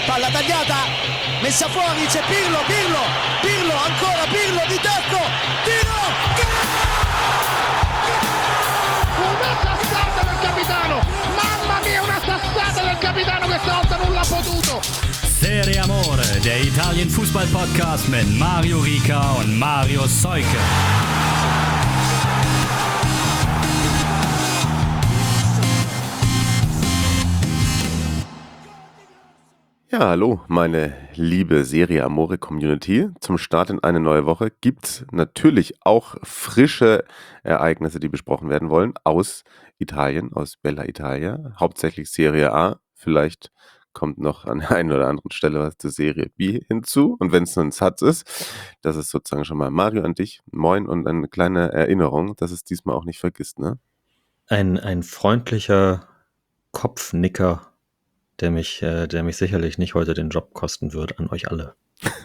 palla tagliata, messa fuori, c'è Pirlo, ancora Pirlo di tacco, tiro, una sassata del capitano, mamma mia, una sassata del capitano, questa volta non l'ha potuto. Serie Amore, der Italien-Fußball-Podcast mit Mario Rica und Mario Seuke. Ja, hallo, meine liebe Serie Amore Community. Zum Start in eine neue Woche gibt's natürlich auch frische Ereignisse, die besprochen werden wollen, aus Italien, aus Bella Italia, hauptsächlich Serie A. Vielleicht kommt noch an der einen oder anderen Stelle was zur Serie B hinzu. Und wenn es nur ein Satz ist, das ist sozusagen schon mal Mario an dich. Moin und eine kleine Erinnerung, dass es diesmal auch nicht vergisst, ne? Ein freundlicher Kopfnicker, der mich sicherlich nicht heute den Job kosten wird, an euch alle.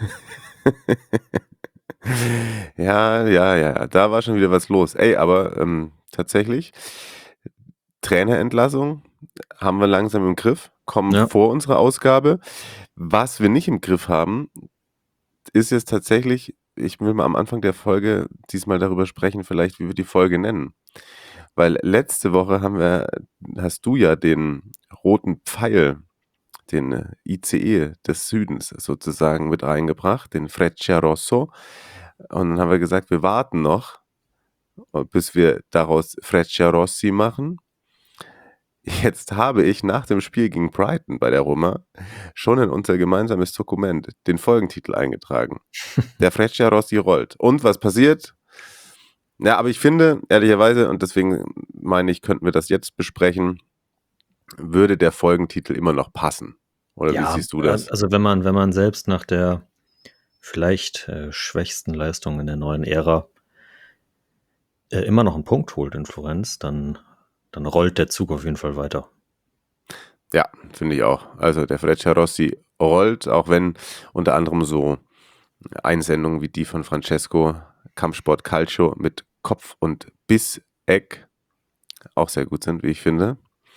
Ja, da war schon wieder was los. Ey, aber tatsächlich, Trainerentlassung haben wir langsam im Griff, kommen vor unserer Ausgabe. Was wir nicht im Griff haben, ist jetzt tatsächlich, ich will mal am Anfang der Folge diesmal darüber sprechen, vielleicht wie wir die Folge nennen. Weil letzte Woche hast du ja den roten Pfeil, den ICE des Südens sozusagen mit reingebracht, den Frecciarosso. Und dann haben wir gesagt, wir warten noch, bis wir daraus Frecciarossi machen. Jetzt habe ich nach dem Spiel gegen Brighton bei der Roma schon in unser gemeinsames Dokument den Folgentitel eingetragen. Der Frecciarossi rollt. Und was passiert? Ja, aber ich finde, ehrlicherweise, und deswegen meine ich, könnten wir das jetzt besprechen, würde der Folgentitel immer noch passen. Oder wie siehst du das? Also wenn man selbst nach der vielleicht schwächsten Leistung in der neuen Ära immer noch einen Punkt holt in Florenz, dann rollt der Zug auf jeden Fall weiter. Ja, finde ich auch. Also der Frecciarossi rollt, auch wenn unter anderem so Einsendungen wie die von Francesco, Kampfsport Calcio mit Kopf- und Bisseck auch sehr gut sind, wie ich finde.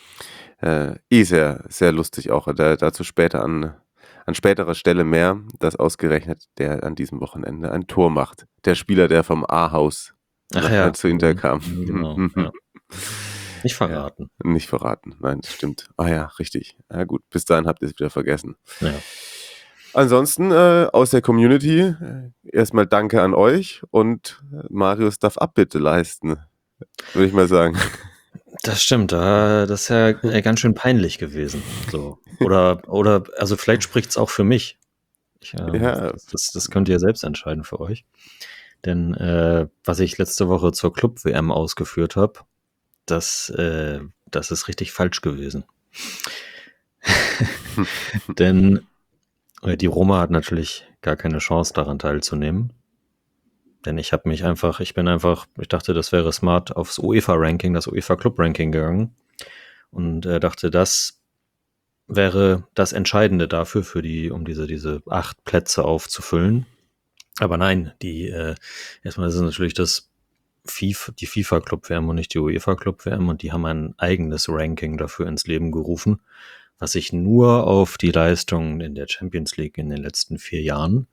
Sehr, sehr lustig auch. Dazu später an späterer Stelle mehr, dass ausgerechnet der an diesem Wochenende ein Tor macht. Der Spieler, der vom A-Haus zu Inter kam. Genau, ja. Nicht verraten. Ja, nicht verraten, nein, das stimmt. Ah ja, richtig. Ja gut, bis dahin habt ihr es wieder vergessen. Ja. Ansonsten aus der Community erstmal Danke an euch und Marius darf Abbitte leisten, würde ich mal sagen. Das stimmt, das ist ja ganz schön peinlich gewesen. So. Oder also vielleicht spricht es auch für mich. Das könnt ihr selbst entscheiden für euch. Denn was ich letzte Woche zur Club-WM ausgeführt habe, das ist richtig falsch gewesen. Denn die Roma hat natürlich gar keine Chance daran teilzunehmen. Denn ich dachte, das wäre smart, aufs UEFA-Ranking, das UEFA-Club-Ranking gegangen und dachte, das wäre das Entscheidende dafür, um diese 8 Plätze aufzufüllen. Aber nein, erstmal ist es natürlich die FIFA-Club-WM und nicht die UEFA-Club-WM und die haben ein eigenes Ranking dafür ins Leben gerufen, was sich nur auf die Leistungen in der Champions League in den letzten 4 Jahren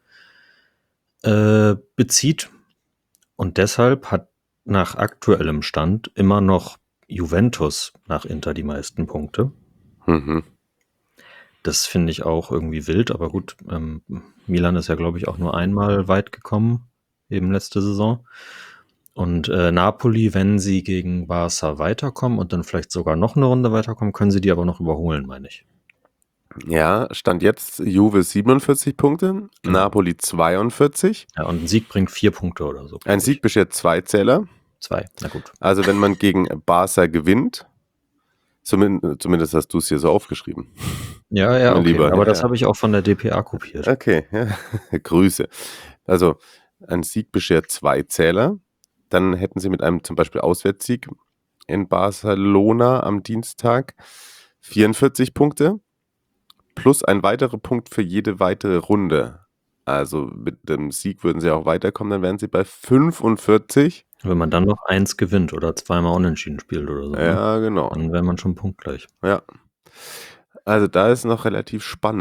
bezieht. Und deshalb hat nach aktuellem Stand immer noch Juventus nach Inter die meisten Punkte. Mhm. Das finde ich auch irgendwie wild, aber gut, Milan ist ja, glaube ich, auch nur einmal weit gekommen, eben letzte Saison. Und Napoli, wenn sie gegen Barca weiterkommen und dann vielleicht sogar noch eine Runde weiterkommen, können sie die aber noch überholen, meine ich. Ja, Stand jetzt Juve 47 Punkte, Napoli 42. Ja, und ein Sieg bringt 4 Punkte oder so. Ein Sieg beschert 2 Zähler. 2, na gut. Also wenn man gegen Barca gewinnt, zumindest hast du es hier so aufgeschrieben. Ja, okay. Lieber. Aber das habe ich auch von der DPA kopiert. Okay, ja. Grüße. Also ein Sieg beschert 2 Zähler. Dann hätten sie mit einem zum Beispiel Auswärtssieg in Barcelona am Dienstag 44 Punkte. Plus ein weiterer Punkt für jede weitere Runde. Also mit dem Sieg würden sie auch weiterkommen, dann wären sie bei 45. Wenn man dann noch 1 gewinnt oder 2-mal unentschieden spielt oder so. Ja, genau. Dann wäre man schon punktgleich. Ja. Also da ist noch relativ spannend.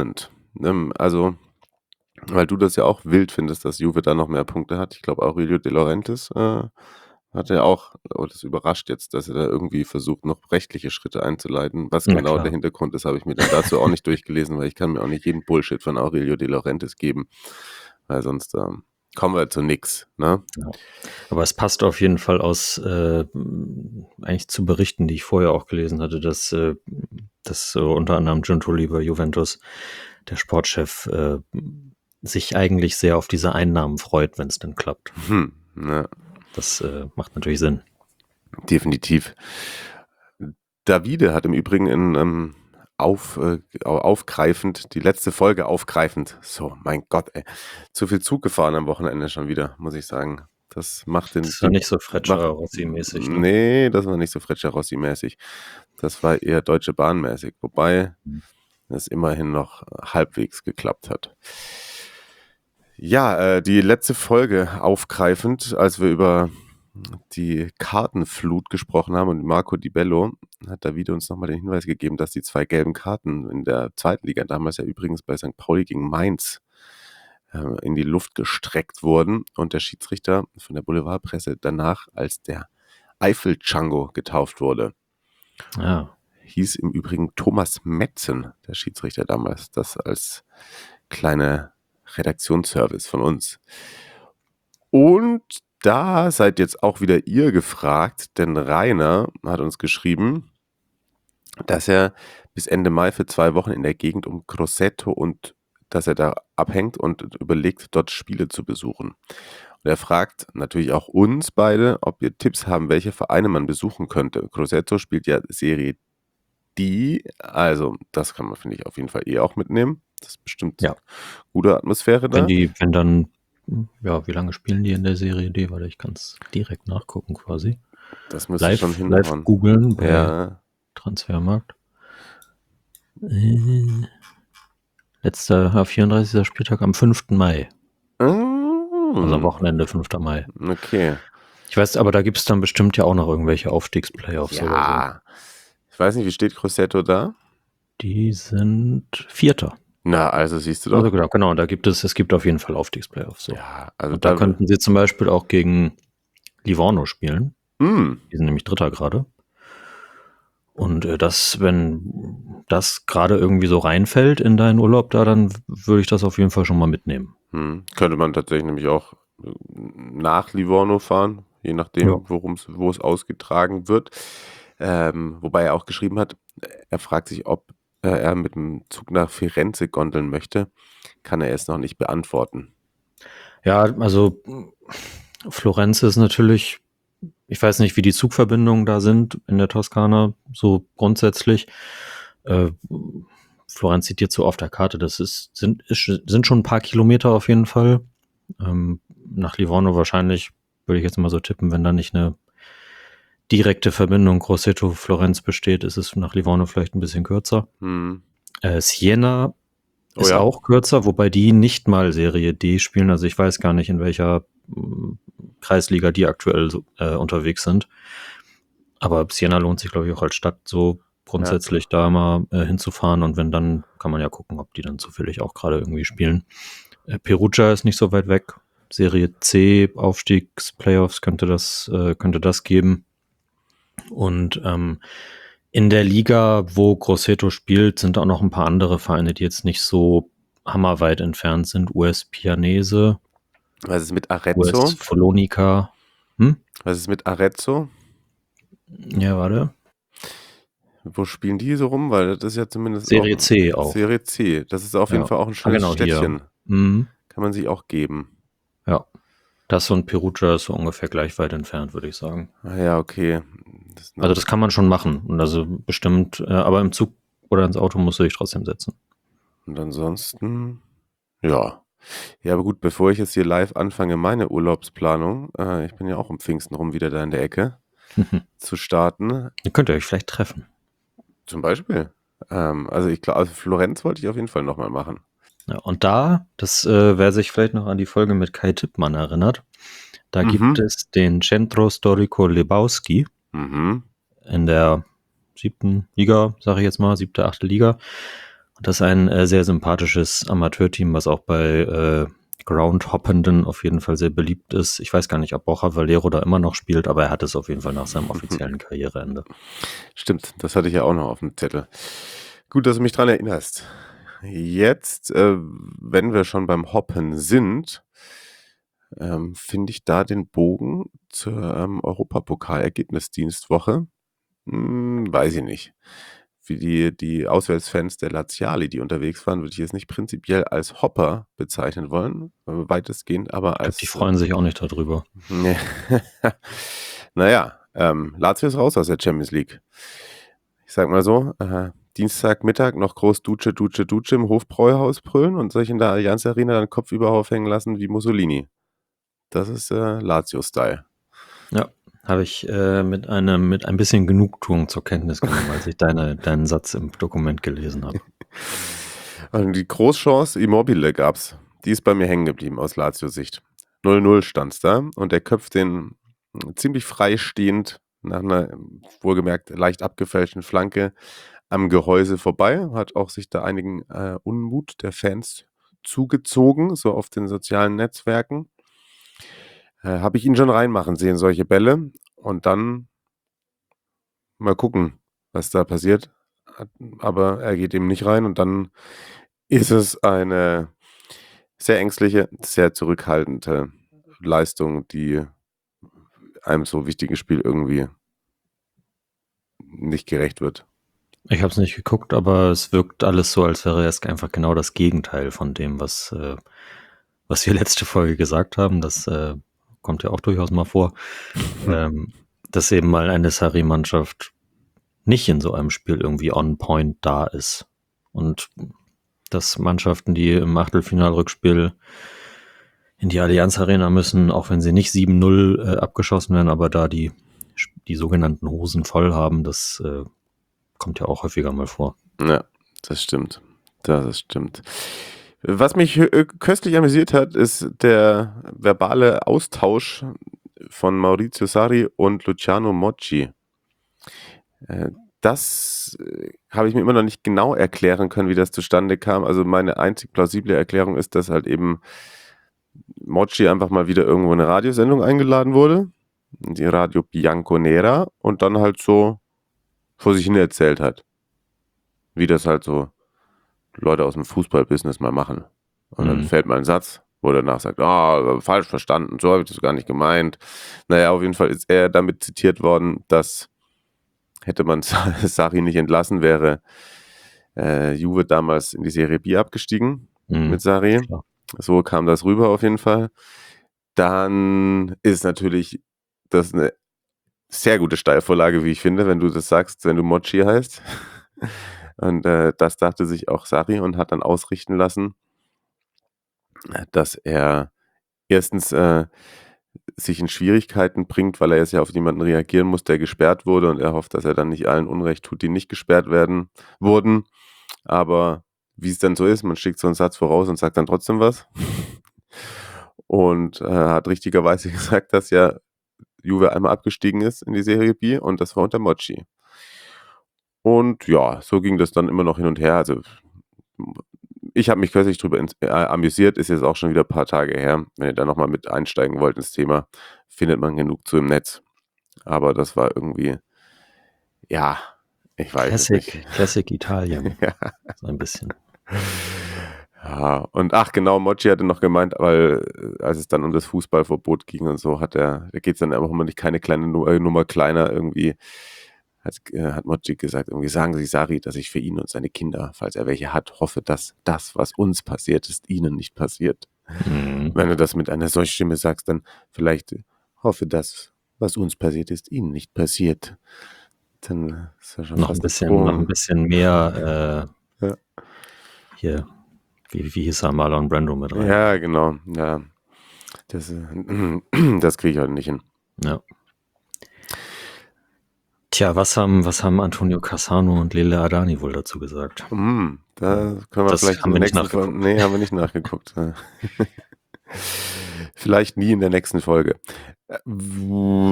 Also, weil du das ja auch wild findest, dass Juve da noch mehr Punkte hat. Ich glaube, Aurelio De Laurentiis hat ja auch, das überrascht jetzt, dass er da irgendwie versucht, noch rechtliche Schritte einzuleiten. Was genau der Hintergrund ist, habe ich mir dann dazu auch nicht durchgelesen, weil ich kann mir auch nicht jeden Bullshit von Aurelio De Laurentiis geben, weil sonst kommen wir zu nix. Ne? Ja. Aber es passt auf jeden Fall aus eigentlich zu Berichten, die ich vorher auch gelesen hatte, dass unter anderem Giuntoli bei Juventus, der Sportchef, sich eigentlich sehr auf diese Einnahmen freut, wenn es denn klappt. Ja. Das macht natürlich Sinn. Definitiv. Davide hat im Übrigen aufgreifend, die letzte Folge aufgreifend. So, mein Gott, ey. Zu viel Zug gefahren am Wochenende schon wieder, muss ich sagen. Das macht den. Das war nicht so Frecciarossi-mäßig. Ne? Nee, das war nicht so Frecciarossi-mäßig. Das war eher Deutsche Bahn-mäßig. Wobei es immerhin noch halbwegs geklappt hat. Ja, die letzte Folge aufgreifend, als wir über die Kartenflut gesprochen haben und Marco Di Bello hat Davide uns nochmal den Hinweis gegeben, dass die 2 gelben Karten in der zweiten Liga, damals ja übrigens bei St. Pauli gegen Mainz, in die Luft gestreckt wurden und der Schiedsrichter von der Boulevardpresse danach als der Eifel-Django getauft wurde. Ja. Hieß im Übrigen Thomas Metzen, der Schiedsrichter damals, das als kleine Redaktionsservice von uns. Und da seid jetzt auch wieder ihr gefragt, denn Rainer hat uns geschrieben, dass er bis Ende Mai für 2 Wochen in der Gegend um Grosseto und dass er da abhängt und überlegt, dort Spiele zu besuchen. Und er fragt natürlich auch uns beide, ob wir Tipps haben, welche Vereine man besuchen könnte. Grosseto spielt ja Serie D, also das kann man, finde ich, auf jeden Fall auch mitnehmen. Das ist bestimmt gute Atmosphäre da. Wenn dann, wie lange spielen die in der Serie D? Warte, ich kann es direkt nachgucken quasi. Das müsste schon hinhauen. Live googeln bei Transfermarkt. Letzter 34. Spieltag am 5. Mai. Also am Wochenende 5. Mai. Okay. Ich weiß, aber da gibt es dann bestimmt ja auch noch irgendwelche Aufstiegsplayoffs oder so. Ich weiß nicht, wie steht Grosseto da? Die sind 4. Na, also siehst du doch. Also genau, da gibt es gibt auf jeden Fall Aufstiegsplayoffs. So. Ja, also und da könnten sie zum Beispiel auch gegen Livorno spielen. Die sind nämlich Dritter gerade. Und wenn das gerade irgendwie so reinfällt in deinen Urlaub da, dann würde ich das auf jeden Fall schon mal mitnehmen. Könnte man tatsächlich nämlich auch nach Livorno fahren, je nachdem, wo es ausgetragen wird. Wobei er auch geschrieben hat, er fragt sich, ob er mit dem Zug nach Firenze gondeln möchte, kann er es noch nicht beantworten. Ja, also Florenz ist natürlich, ich weiß nicht, wie die Zugverbindungen da sind in der Toskana, so grundsätzlich. Florenz sieht jetzt so auf der Karte, das sind schon ein paar Kilometer auf jeden Fall. Nach Livorno wahrscheinlich, würde ich jetzt mal so tippen, wenn da nicht eine direkte Verbindung Grosseto-Florenz besteht, ist es nach Livorno vielleicht ein bisschen kürzer. Siena ist auch kürzer, wobei die nicht mal Serie D spielen. Also ich weiß gar nicht, in welcher Kreisliga die aktuell unterwegs sind. Aber Siena lohnt sich, glaube ich, auch als Stadt so grundsätzlich da mal hinzufahren. Und wenn, dann kann man ja gucken, ob die dann zufällig auch gerade irgendwie spielen. Perugia ist nicht so weit weg. Serie C, Aufstiegsplayoffs könnte das geben. Und in der Liga, wo Grosseto spielt, sind auch noch ein paar andere Vereine, die jetzt nicht so hammerweit entfernt sind. US Pianese. Was ist mit Arezzo? US Follonica. Was ist mit Arezzo? Ja, warte. Wo spielen die so rum? Weil das ist ja zumindest Serie C auch. Serie C. Das ist auf jeden Fall auch ein schönes Städtchen. Kann man sich auch geben. Ja. Das und Perugia ist so ungefähr gleich weit entfernt, würde ich sagen. Ja, okay. Also das kann man schon machen. Und also bestimmt, aber im Zug oder ins Auto musst du dich trotzdem setzen. Und ansonsten, ja. Ja, aber gut, bevor ich jetzt hier live anfange, meine Urlaubsplanung, ich bin ja auch um Pfingsten rum wieder da in der Ecke, zu starten. Ihr könnt euch vielleicht treffen. Zum Beispiel. Also ich glaube, Florenz wollte ich auf jeden Fall nochmal machen. Ja, und wer sich vielleicht noch an die Folge mit Kai Tippmann erinnert, da gibt es den Centro Storico Lebowski in der 7. Liga, sage ich jetzt mal, 7., 8. Liga. Das ist ein sehr sympathisches Amateurteam, was auch bei Groundhoppenden auf jeden Fall sehr beliebt ist. Ich weiß gar nicht, ob Borja Valero da immer noch spielt, aber er hat es auf jeden Fall nach seinem offiziellen Karriereende. Stimmt, das hatte ich ja auch noch auf dem Zettel. Gut, dass du mich dran erinnerst. Jetzt, wenn wir schon beim Hoppen sind, finde ich da den Bogen zur Europapokal-Ergebnisdienstwoche. Weiß ich nicht. Wie die Auswärtsfans der Laziali, die unterwegs waren, würde ich jetzt nicht prinzipiell als Hopper bezeichnen wollen, weitestgehend, aber als... Die freuen sich auch nicht darüber. Naja, Lazio ist raus aus der Champions League. Ich sag mal so, Dienstagmittag noch groß Duce im Hofbräuhaus brüllen und sich in der Allianz Arena dann Kopf über Kopf hängen lassen wie Mussolini. Das ist Lazio-Style. Ja, habe ich mit ein bisschen Genugtuung zur Kenntnis genommen, als ich deinen Satz im Dokument gelesen habe. Und die Großchance Immobile gab's. Die ist bei mir hängen geblieben aus Lazio-Sicht. 0-0 stand's da und der köpft den ziemlich freistehend nach einer wohlgemerkt leicht abgefälschten Flanke am Gehäuse vorbei. Hat auch sich da einigen Unmut der Fans zugezogen, so auf den sozialen Netzwerken. Habe ich ihn schon reinmachen sehen, solche Bälle. Und dann mal gucken, was da passiert. Aber er geht eben nicht rein. Und dann ist es eine sehr ängstliche, sehr zurückhaltende Leistung, die einem so wichtigen Spiel irgendwie nicht gerecht wird. Ich habe es nicht geguckt, aber es wirkt alles so, als wäre es einfach genau das Gegenteil von dem, was wir letzte Folge gesagt haben. Das kommt ja auch durchaus mal vor, dass eben mal eine Sarri-Mannschaft nicht in so einem Spiel irgendwie on point da ist. Und dass Mannschaften, die im Achtelfinalrückspiel in die Allianz Arena müssen, auch wenn sie nicht 7-0 abgeschossen werden, aber da die sogenannten Hosen voll haben, das kommt ja auch häufiger mal vor. Ja, das stimmt. Das stimmt. Was mich köstlich amüsiert hat, ist der verbale Austausch von Maurizio Sarri und Luciano Mocci. Das habe ich mir immer noch nicht genau erklären können, wie das zustande kam. Also meine einzig plausible Erklärung ist, dass halt eben Mocci einfach mal wieder irgendwo in eine Radiosendung eingeladen wurde, die Radio Bianconera, und dann halt so vor sich hin erzählt hat, wie das halt so Leute aus dem Fußballbusiness mal machen. Und dann fällt mal ein Satz, wo er danach sagt, falsch verstanden, so habe ich das gar nicht gemeint. Naja, auf jeden Fall ist er damit zitiert worden, dass hätte man Sarri nicht entlassen, wäre Juve damals in die Serie B abgestiegen mit Sarri. Klar. So kam das rüber auf jeden Fall. Dann ist natürlich das eine sehr gute Steilvorlage, wie ich finde, wenn du das sagst, wenn du Mocci heißt. Und das dachte sich auch Sarri und hat dann ausrichten lassen, dass er erstens sich in Schwierigkeiten bringt, weil er jetzt ja auf jemanden reagieren muss, der gesperrt wurde, und er hofft, dass er dann nicht allen Unrecht tut, die nicht gesperrt wurden. Aber wie es dann so ist, man schickt so einen Satz voraus und sagt dann trotzdem was. Und hat richtigerweise gesagt, dass ja Juve einmal abgestiegen ist in die Serie B und das war unter Mocci. Und ja, so ging das dann immer noch hin und her. Also ich habe mich kürzlich drüber amüsiert, ist jetzt auch schon wieder ein paar Tage her. Wenn ihr da nochmal mit einsteigen wollt ins Thema, findet man genug zu im Netz. Aber das war irgendwie, ja, ich weiß nicht. Classic Italien. Ja. So ein bisschen. Ja, und genau, Mocci hatte noch gemeint, weil als es dann um das Fußballverbot ging und so, da geht es dann einfach immer nicht keine kleine Nummer kleiner irgendwie, hat Mocci gesagt, irgendwie sagen Sie Sarri, dass ich für ihn und seine Kinder, falls er welche hat, hoffe, dass das, was uns passiert ist, ihnen nicht passiert. Wenn du das mit einer solchen Stimme sagst, dann vielleicht hoffe, dass, was uns passiert ist, ihnen nicht passiert. Dann ist ja schon noch ein bisschen mehr hier. Wie hieß er, Marlon Brando mit rein? Ja, genau. Ja. Das kriege ich heute nicht hin. Ja. Tja, was haben Antonio Cassano und Lele Adani wohl dazu gesagt? Da können wir vielleicht in der nächsten Folge. Nee, haben wir nicht nachgeguckt. Vielleicht nie in der nächsten Folge.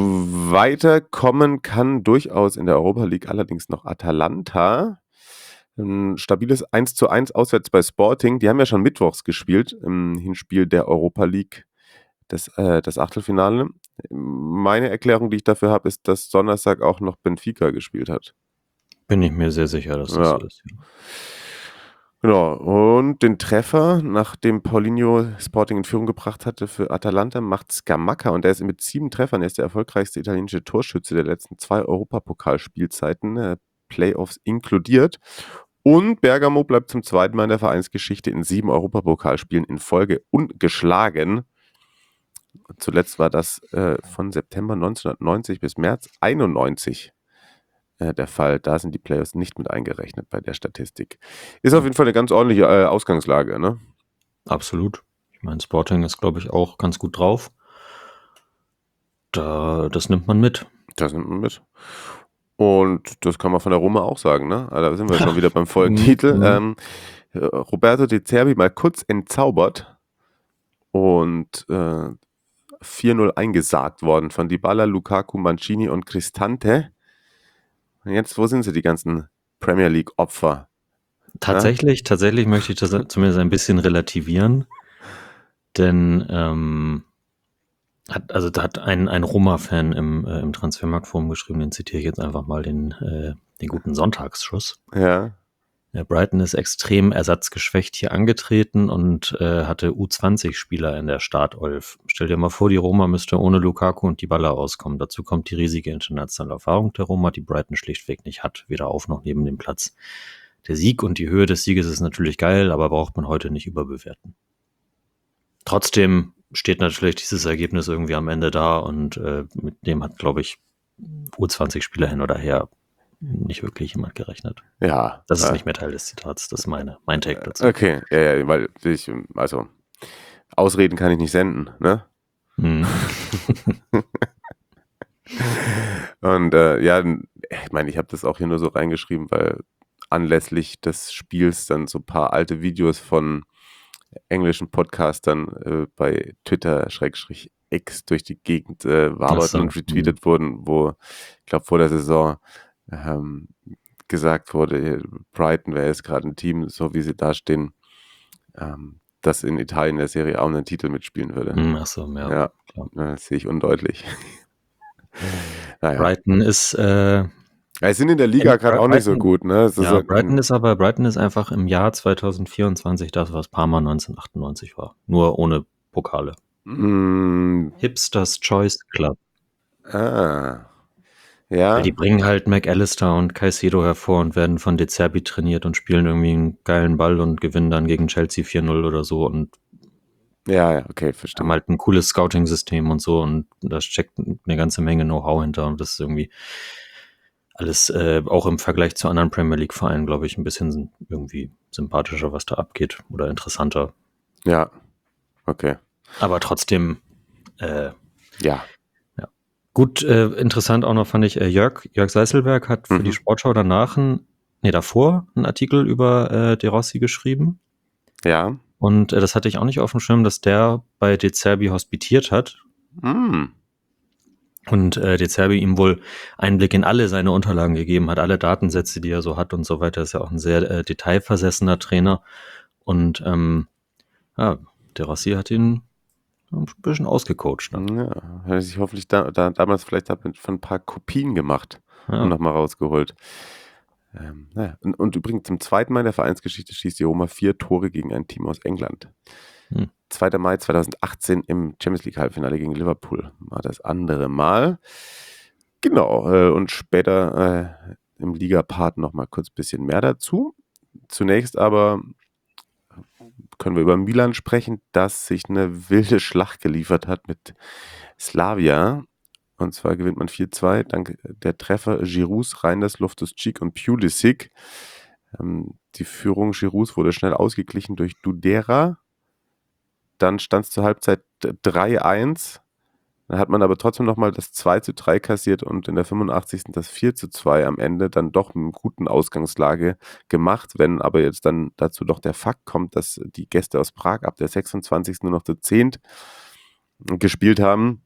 Weiterkommen kann durchaus in der Europa League allerdings noch Atalanta. Ein stabiles 1:1 auswärts bei Sporting. Die haben ja schon mittwochs gespielt im Hinspiel der Europa League, das Achtelfinale. Meine Erklärung, die ich dafür habe, ist, dass Donnerstag auch noch Benfica gespielt hat. Bin ich mir sehr sicher, dass das so ist. Ja. Genau, und den Treffer, nachdem Paulinho Sporting in Führung gebracht hatte für Atalanta, macht Scamacca und der ist mit 7 Treffern, er ist der erfolgreichste italienische Torschütze der letzten 2 Europapokalspielzeiten, Playoffs inkludiert. Und Bergamo bleibt zum zweiten Mal in der Vereinsgeschichte in 7 Europapokalspielen in Folge ungeschlagen. Zuletzt war das von September 1990 bis März 91 der Fall. Da sind die Playoffs nicht mit eingerechnet bei der Statistik. Ist auf jeden Fall eine ganz ordentliche Ausgangslage, ne? Absolut. Ich meine, Sporting ist, glaube ich, auch ganz gut drauf. Das nimmt man mit. Das nimmt man mit. Und das kann man von der Roma auch sagen, ne? Also da sind wir schon wieder beim Folgentitel. Roberto De Zerbi mal kurz entzaubert und 4-0 eingesagt worden von Dybala, Lukaku, Mancini und Cristante. Und jetzt, wo sind sie, die ganzen Premier League-Opfer? Tatsächlich möchte ich das zumindest ein bisschen relativieren, denn da hat ein Roma-Fan im Transfermarktforum geschrieben, den zitiere ich jetzt einfach mal, den guten Sonntagsschuss. Ja. Brighton ist extrem ersatzgeschwächt hier angetreten und hatte U20-Spieler in der Startelf. Stell dir mal vor, die Roma müsste ohne Lukaku und Dybala auskommen. Dazu kommt die riesige internationale Erfahrung der Roma, die Brighton schlichtweg nicht hat, weder auf noch neben dem Platz. Der Sieg und die Höhe des Sieges ist natürlich geil, aber braucht man heute nicht überbewerten. Trotzdem steht natürlich dieses Ergebnis irgendwie am Ende da und mit dem hat, glaube ich, U20-Spieler hin oder her nicht wirklich jemand gerechnet. Ja. Das ist nicht mehr Teil des Zitats, das ist mein Take dazu. Okay, ja, weil Ausreden kann ich nicht senden, ne? Und ich meine, ich habe das auch hier nur so reingeschrieben, weil anlässlich des Spiels dann so ein paar alte Videos von englischen Podcastern bei Twitter/X durch die Gegend wabert und retweetet wurden, wo, ich glaube, vor der Saison gesagt wurde, Brighton wäre jetzt gerade ein Team, so wie sie dastehen, das in Italien der Serie auch einen Titel mitspielen würde. Ja. Das sehe ich undeutlich. Naja. Brighton ist sie sind in der Liga gerade auch nicht so gut, ne? Brighton ist einfach im Jahr 2024 das, was Parma 1998 war. Nur ohne Pokale. Hipsters Choice Club. Ja. Weil die bringen halt McAllister und Caicedo hervor und werden von De Zerbi trainiert und spielen irgendwie einen geilen Ball und gewinnen dann gegen Chelsea 4-0 oder so und ja, okay, verstehe. Haben halt ein cooles Scouting-System und so und da steckt eine ganze Menge Know-how hinter und das ist irgendwie alles auch im Vergleich zu anderen Premier League-Vereinen, glaube ich, ein bisschen irgendwie sympathischer, was da abgeht oder interessanter. Ja, okay. Aber trotzdem ja. Gut, interessant auch noch fand ich, Jörg Seißelberg hat für die Sportschau davor einen Artikel über De Rossi geschrieben. Ja. Und das hatte ich auch nicht auf dem Schirm, dass der bei De Zerbi hospitiert hat. Und De Zerbi ihm wohl Einblick in alle seine Unterlagen gegeben hat, alle Datensätze, die er so hat und so weiter. Ist ja auch ein sehr detailversessener Trainer. Und De Rossi hat ihn ein bisschen ausgecoacht. Ne? Ja, hat er sich hoffentlich damals vielleicht von ein paar Kopien gemacht und nochmal rausgeholt. Und übrigens zum zweiten Mal in der Vereinsgeschichte schießt die Roma 4 Tore gegen ein Team aus England. 2. Mai 2018 im Champions League Halbfinale gegen Liverpool war das andere Mal. Genau, und später im Liga-Part nochmal kurz ein bisschen mehr dazu. Zunächst aber können wir über Milan sprechen, das sich eine wilde Schlacht geliefert hat mit Slavia. Und zwar gewinnt man 4-2 dank der Treffer Giroud, Reinders, Loftus-Cheek und Pulisic. Die Führung Giroud wurde schnell ausgeglichen durch Dudera. Dann stand es zur Halbzeit 3-1. Dann hat man aber trotzdem nochmal das 2-3 kassiert und in der 85. das 4-2 am Ende dann doch mit einer guten Ausgangslage gemacht. Wenn aber jetzt dann dazu doch der Fakt kommt, dass die Gäste aus Prag ab der 26. nur noch zu 10 gespielt haben,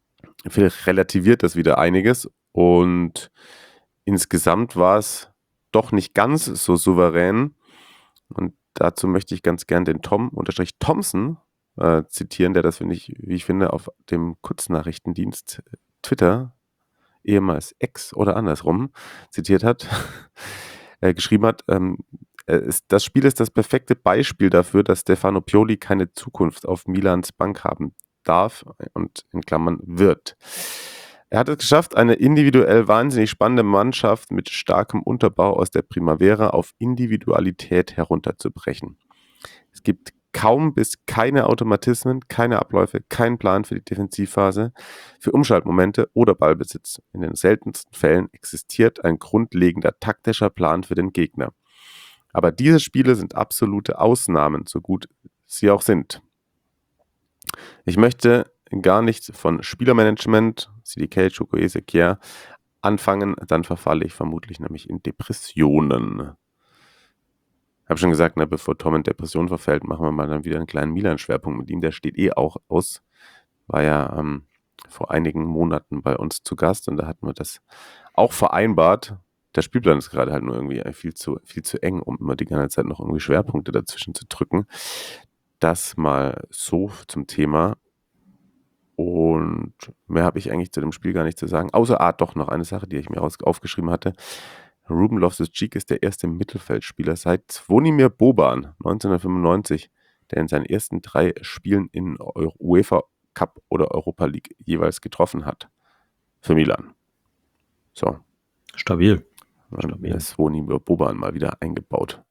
vielleicht relativiert das wieder einiges. Und insgesamt war es doch nicht ganz so souverän. Und dazu möchte ich ganz gern den Tom_Thompson zitieren, der das, wie ich finde, auf dem Kurznachrichtendienst Twitter, ehemals X oder andersrum, zitiert hat, geschrieben hat, das Spiel ist das perfekte Beispiel dafür, dass Stefano Pioli keine Zukunft auf Milans Bank haben darf und in Klammern wird. Er hat es geschafft, eine individuell wahnsinnig spannende Mannschaft mit starkem Unterbau aus der Primavera auf Individualität herunterzubrechen. Es gibt kaum bis keine Automatismen, keine Abläufe, keinen Plan für die Defensivphase, für Umschaltmomente oder Ballbesitz. In den seltensten Fällen existiert ein grundlegender taktischer Plan für den Gegner. Aber diese Spiele sind absolute Ausnahmen, so gut sie auch sind. Ich möchte gar nicht von Spielermanagement, CDK, Chukwueze, Kier, anfangen, dann verfalle ich vermutlich nämlich in Depressionen. Ich habe schon gesagt, bevor Tom in Depression verfällt, machen wir mal dann wieder einen kleinen Milan-Schwerpunkt mit ihm. Der steht auch aus, war ja vor einigen Monaten bei uns zu Gast und da hatten wir das auch vereinbart. Der Spielplan ist gerade halt nur irgendwie viel zu eng, um immer die ganze Zeit noch irgendwie Schwerpunkte dazwischen zu drücken. Das mal so zum Thema. Und mehr habe ich eigentlich zu dem Spiel gar nicht zu sagen. Außer doch noch eine Sache, die ich mir aufgeschrieben hatte. Ruben Loftus-Cheek ist der erste Mittelfeldspieler seit Zvonimir Boban 1995, der in seinen ersten 3 Spielen in UEFA Cup oder Europa League jeweils getroffen hat. Für Milan. So. Stabil. Stabil. Zvonimir Boban mal wieder eingebaut.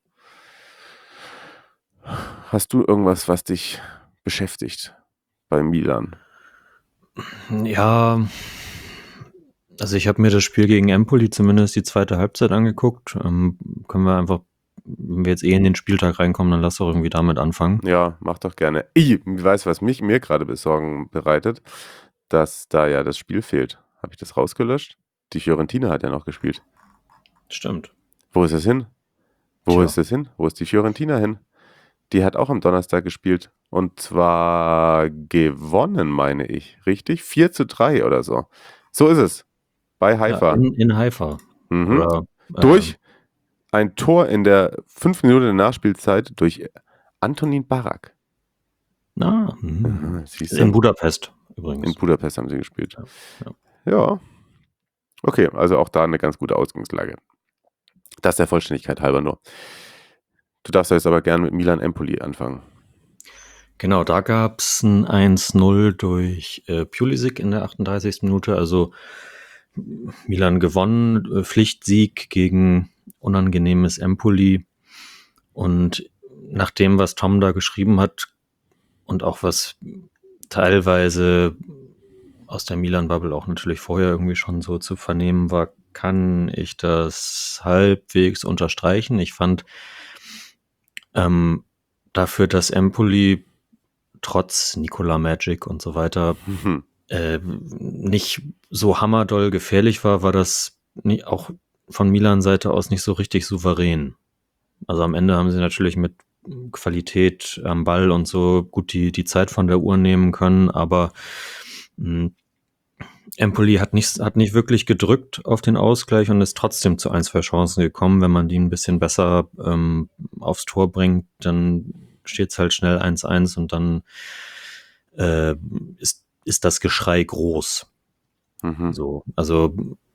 Hast du irgendwas, was dich beschäftigt bei Milan? Ja, also ich habe mir das Spiel gegen Empoli zumindest die zweite Halbzeit angeguckt. Können wir einfach, wenn wir jetzt in den Spieltag reinkommen, dann lass doch irgendwie damit anfangen. Ja, mach doch gerne. Ich weiß, was mir gerade Besorgen bereitet, dass da ja das Spiel fehlt. Habe ich das rausgelöscht? Die Fiorentina hat ja noch gespielt. Stimmt. Wo ist es hin? Wo ist die Fiorentina hin? Die hat auch am Donnerstag gespielt. Und zwar gewonnen, meine ich. Richtig? 4:3 oder so. So ist es. Bei Haifa. Ja, in Haifa. Mhm. Oder, durch ein Tor in der 5 Minuten der Nachspielzeit durch Antonin Barak. In Budapest übrigens. In Budapest haben sie gespielt. Ja. Okay, also auch da eine ganz gute Ausgangslage. Das der Vollständigkeit halber nur. Du darfst jetzt aber gerne mit Milan Empoli anfangen. Genau, da gab es ein 1:0 durch Pulisic in der 38. Minute. Also Milan gewonnen, Pflichtsieg gegen unangenehmes Empoli. Und nach dem, was Tom da geschrieben hat und auch was teilweise aus der Milan-Bubble auch natürlich vorher irgendwie schon so zu vernehmen war, kann ich das halbwegs unterstreichen. Ich fand dafür, dass Empoli trotz Nicola Magic und so weiter nicht so hammerdoll gefährlich war das auch von Milan-Seite aus nicht so richtig souverän. Also am Ende haben sie natürlich mit Qualität am Ball und so gut die Zeit von der Uhr nehmen können, aber Empoli hat nicht wirklich gedrückt auf den Ausgleich und ist trotzdem zu 1-2 Chancen gekommen. Wenn man die ein bisschen besser aufs Tor bringt, dann steht es halt schnell 1-1 und dann ist das Geschrei groß. So, also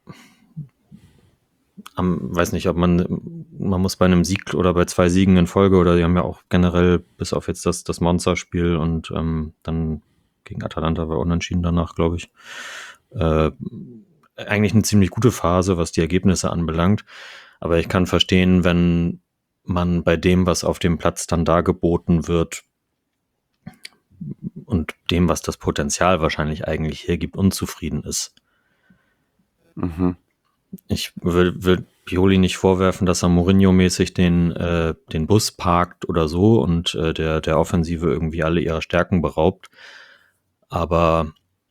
weiß nicht, ob man muss bei einem Sieg oder bei 2 Siegen in Folge oder die haben ja auch generell bis auf jetzt das Monsterspiel und dann gegen Atalanta war unentschieden danach, glaube ich. Eigentlich eine ziemlich gute Phase, was die Ergebnisse anbelangt. Aber ich kann verstehen, wenn man bei dem, was auf dem Platz dann dargeboten wird und dem, was das Potenzial wahrscheinlich eigentlich hergibt, unzufrieden ist. Ich will Pioli nicht vorwerfen, dass er Mourinho-mäßig den Bus parkt oder so und der Offensive irgendwie alle ihrer Stärken beraubt. Aber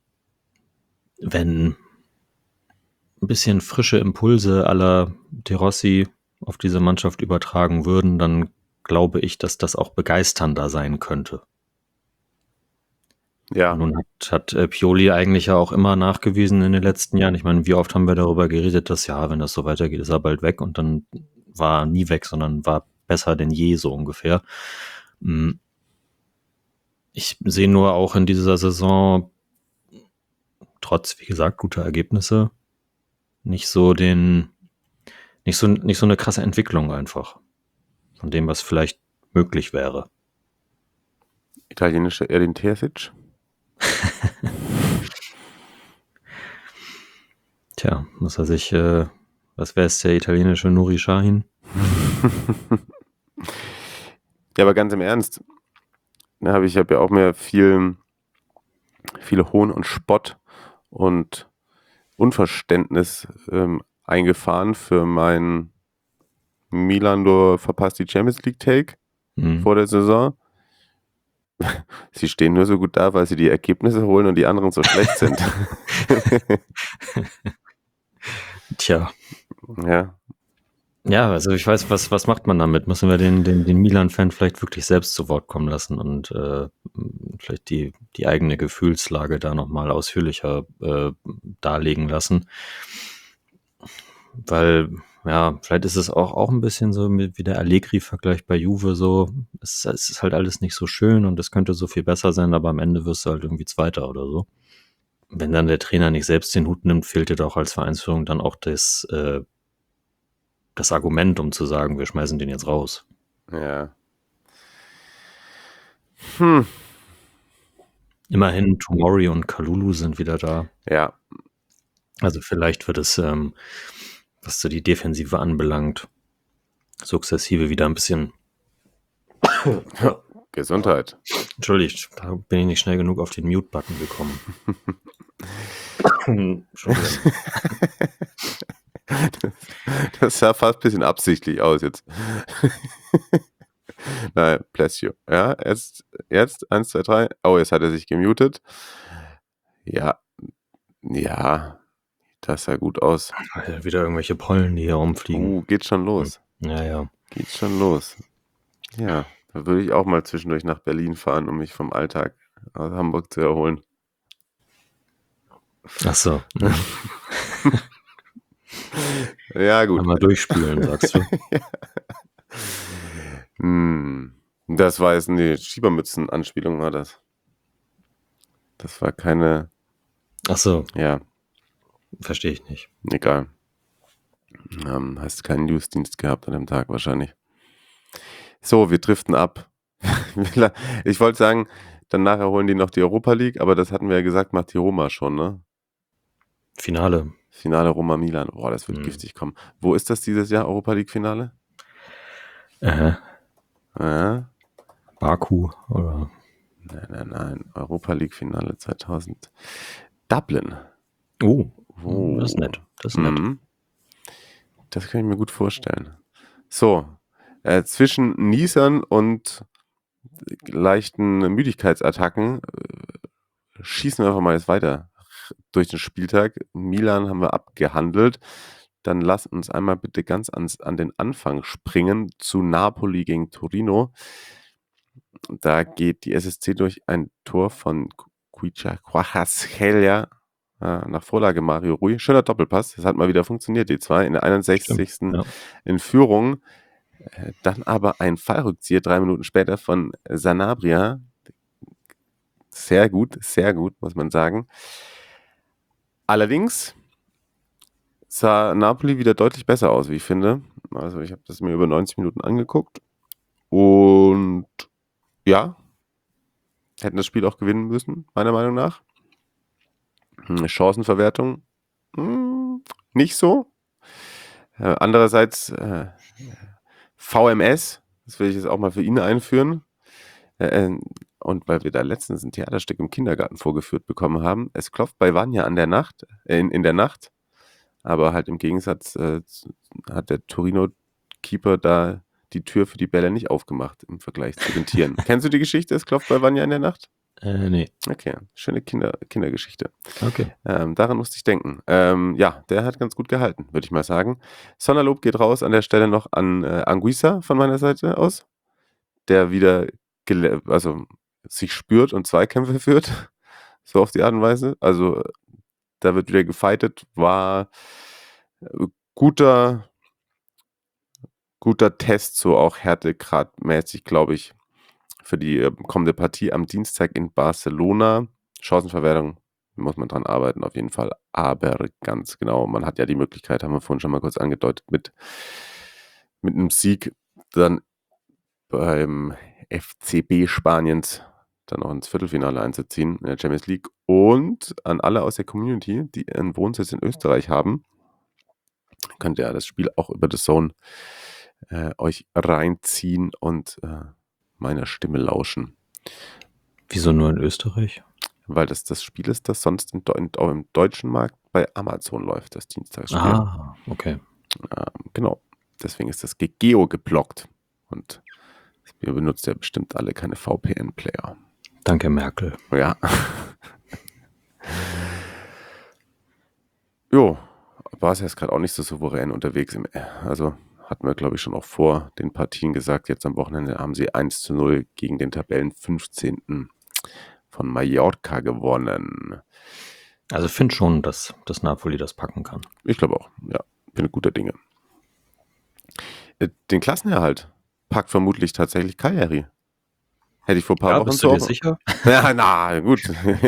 wenn ein bisschen frische Impulse à la De Rossi auf diese Mannschaft übertragen würden, dann glaube ich, dass das auch begeisternder sein könnte. Ja. Nun hat Pioli eigentlich ja auch immer nachgewiesen in den letzten Jahren. Ich meine, wie oft haben wir darüber geredet, dass wenn das so weitergeht, ist er bald weg und dann war nie weg, sondern war besser denn je, so ungefähr. Ich sehe nur auch in dieser Saison, trotz, wie gesagt, guter Ergebnisse, nicht so eine krasse Entwicklung einfach von dem, was vielleicht möglich wäre. Italienische Edin Terzic. Tja, muss er sich, was wäre es, der italienische Nuri Sahin? Ja, aber ganz im Ernst, ich habe ja auch mehr viele Hohn und Spott und Unverständnis eingefahren für mein Milan verpasst die Champions League Take vor der Saison. Sie stehen nur so gut da, weil sie die Ergebnisse holen und die anderen so schlecht sind. Tja. Ja. Ja, also ich weiß, was macht man damit? Müssen wir den Milan-Fan vielleicht wirklich selbst zu Wort kommen lassen und vielleicht die eigene Gefühlslage da nochmal ausführlicher darlegen lassen? Weil, ja, vielleicht ist es auch ein bisschen so wie der Allegri-Vergleich bei Juve so, es ist halt alles nicht so schön und es könnte so viel besser sein, aber am Ende wirst du halt irgendwie Zweiter oder so. Wenn dann der Trainer nicht selbst den Hut nimmt, fehlt dir doch als Vereinsführung dann auch das Argument, um zu sagen, wir schmeißen den jetzt raus. Ja. Immerhin, Tomori und Kalulu sind wieder da. Ja. Also vielleicht wird es, was so die Defensive anbelangt, sukzessive wieder ein bisschen... Gesundheit. Entschuldigt, da bin ich nicht schnell genug auf den Mute-Button gekommen. Entschuldigung. Das sah fast ein bisschen absichtlich aus jetzt. Nein, bless you. Ja, jetzt 1, 2, 3. Oh, jetzt hat er sich gemutet. Ja, das sah gut aus. Wieder irgendwelche Pollen, die hier rumfliegen. Geht schon los. Ja. Geht schon los. Ja, da würde ich auch mal zwischendurch nach Berlin fahren, um mich vom Alltag aus Hamburg zu erholen. Ach so. Ja, gut. Mal durchspülen, sagst du. Das war jetzt eine Schiebermützen-Anspielung, war das. Das war keine... Ach so. Ja. Verstehe ich nicht. Egal. Hast keinen Newsdienst gehabt an dem Tag wahrscheinlich. So, wir driften ab. Ich wollte sagen, dann nachher holen die noch die Europa League, aber das hatten wir ja gesagt, macht die Roma schon, ne? Finale Roma-Milan. Boah, das wird giftig kommen. Wo ist das dieses Jahr, Europa League-Finale? Baku, oder? Nein. Europa League-Finale 2000. Dublin. Oh, das ist nett. Das kann ich mir gut vorstellen. So, zwischen Niesern und leichten Müdigkeitsattacken schießen wir einfach mal jetzt weiter durch den Spieltag. Milan haben wir abgehandelt. Dann lasst uns einmal bitte ganz an den Anfang springen zu Napoli gegen Torino. Da geht die SSC durch ein Tor von Kvaratskhelia nach Vorlage Mario Rui. Schöner Doppelpass. Das hat mal wieder funktioniert, die zwei. In der 61. Stimmt, ja. In Führung. Dann aber ein Fallrückzieher 3 Minuten später von Sanabria. Sehr gut, muss man sagen. Allerdings sah Napoli wieder deutlich besser aus, wie ich finde. Also ich habe das mir über 90 Minuten angeguckt. Und ja, hätten das Spiel auch gewinnen müssen, meiner Meinung nach. Chancenverwertung nicht so. Andererseits VMS, das will ich jetzt auch mal für ihn einführen. Und weil wir da letztens ein Theaterstück im Kindergarten vorgeführt bekommen haben, es klopft bei Vanja in der Nacht, aber halt im Gegensatz hat der Torino-Keeper da die Tür für die Bälle nicht aufgemacht im Vergleich zu den Tieren. Kennst du die Geschichte, es klopft bei Vanja in der Nacht? Nee. Okay, schöne Kindergeschichte. Okay. Daran musste ich denken. Ja, der hat ganz gut gehalten, würde ich mal sagen. Sonderlob geht raus an der Stelle noch an Anguissa von meiner Seite aus, der wieder sich spürt und Zweikämpfe führt, so auf die Art und Weise. Also da wird wieder gefightet, war guter guter Test, so auch härtegradmäßig, glaube ich, für die kommende Partie am Dienstag in Barcelona. Chancenverwertung muss man dran arbeiten, auf jeden Fall. Aber ganz genau, man hat ja die Möglichkeit, haben wir vorhin schon mal kurz angedeutet, mit einem Sieg dann beim FCB Spaniens dann noch ins Viertelfinale einzuziehen in der Champions League. Und an alle aus der Community, die einen Wohnsitz in Österreich haben, könnt ihr das Spiel auch über The Zone euch reinziehen und meiner Stimme lauschen. Wieso nur in Österreich? Weil das Spiel ist, das sonst im deutschen Markt bei Amazon läuft, das Dienstagsspiel. Ah, okay. Genau, deswegen ist das geo-geblockt. Und ihr benutzt ja bestimmt alle keine VPN-Player. Danke, Merkel. Ja. Jo, war es jetzt gerade auch nicht so souverän unterwegs. Also hatten wir, glaube ich, schon auch vor den Partien gesagt. Jetzt am Wochenende haben sie 1:0 gegen den Tabellen 15. von Mallorca gewonnen. Also ich finde schon, dass Napoli das packen kann. Ich glaube auch, ja. Bin guter Dinge. Den Klassenerhalt packt vermutlich tatsächlich Cagliari. Hätte ich vor ein paar Wochen bist du dir sicher? Ja, na, gut.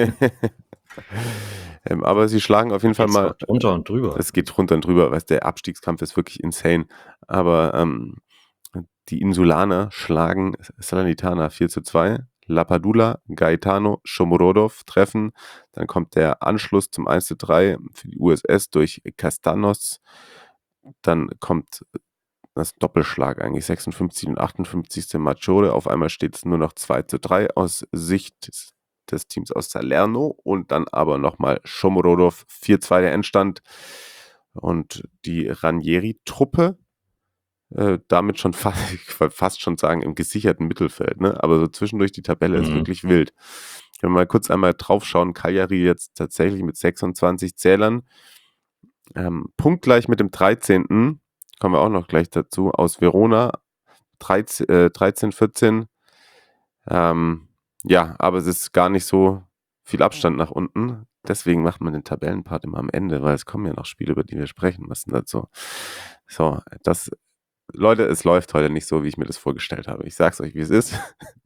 Aber sie schlagen auf jeden Fall mal runter und drüber. Es geht runter und drüber, weil der Abstiegskampf ist wirklich insane. Aber die Insulaner schlagen Salernitana 4:2. Lapadula, Gaetano, Shomurodov treffen. Dann kommt der Anschluss zum 1:3 für die USS durch Castanos. Dann kommt das Doppelschlag eigentlich, 56. und 58. Maggiore. Auf einmal steht es nur noch 2:3 aus Sicht des Teams aus Salerno und dann aber nochmal Shomurodov, 4:2 der Endstand. Und die Ranieri-Truppe, damit schon fast schon sagen, im gesicherten Mittelfeld, ne? Aber so zwischendurch die Tabelle ist wirklich wild. Wenn wir mal kurz einmal draufschauen, Cagliari jetzt tatsächlich mit 26 Zählern, punktgleich mit dem 13., kommen wir auch noch gleich dazu, aus Verona, 13, 14, ja, aber es ist gar nicht so viel Abstand nach unten. Deswegen macht man den Tabellenpart immer am Ende, weil es kommen ja noch Spiele, über die wir sprechen müssen dazu. So, Leute, es läuft heute nicht so, wie ich mir das vorgestellt habe. Ich sag's euch, wie es ist.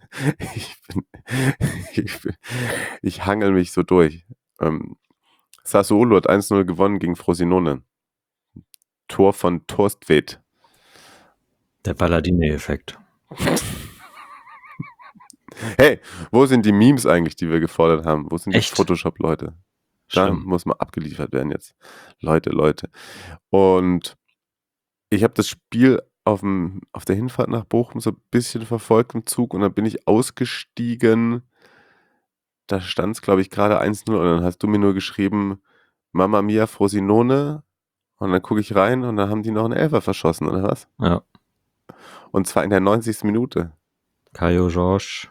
Ich hangel mich so durch. Sassuolo hat 1:0 gewonnen gegen Frosinone. Tor von Torstvedt. Der Balladini-Effekt. Hey, wo sind die Memes eigentlich, die wir gefordert haben? Wo sind die Photoshop-Leute? Da muss mal abgeliefert werden jetzt. Leute. Und ich habe das Spiel auf der Hinfahrt nach Bochum so ein bisschen verfolgt im Zug und dann bin ich ausgestiegen. Da stand es, glaube ich, gerade 1:0 und dann hast du mir nur geschrieben, Mamma mia, Frosinone. Und dann gucke ich rein und dann haben die noch einen Elfer verschossen, oder was? Ja. Und zwar in der 90. Minute. Caio Jorge,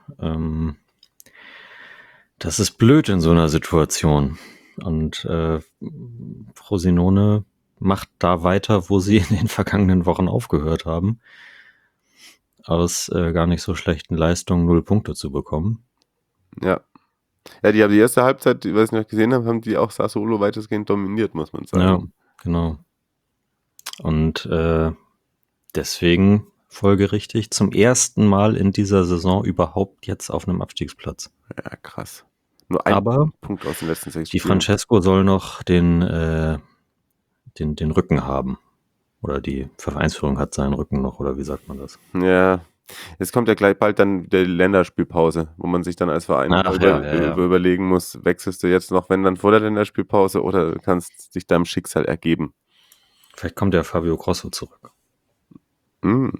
das ist blöd in so einer Situation. Und Frosinone macht da weiter, wo sie in den vergangenen Wochen aufgehört haben, aus gar nicht so schlechten Leistungen 0 Punkte zu bekommen. Ja. Ja, die haben die erste Halbzeit, was ich noch gesehen habe, haben die auch Sassuolo weitestgehend dominiert, muss man sagen. Ja, genau. Und deswegen folgerichtig zum ersten Mal in dieser Saison überhaupt jetzt auf einem Abstiegsplatz. Ja, krass. Nur ein Punkt aus den letzten 6 Spielen. Die Francesco soll noch den Rücken haben. Oder die Vereinsführung hat seinen Rücken noch, oder wie sagt man das? Ja, es kommt ja gleich bald dann die Länderspielpause, wo man sich dann als Verein überlegen muss, wechselst du jetzt noch, wenn dann vor der Länderspielpause, oder kannst dich deinem Schicksal ergeben. Vielleicht kommt der Fabio Grosso zurück. Und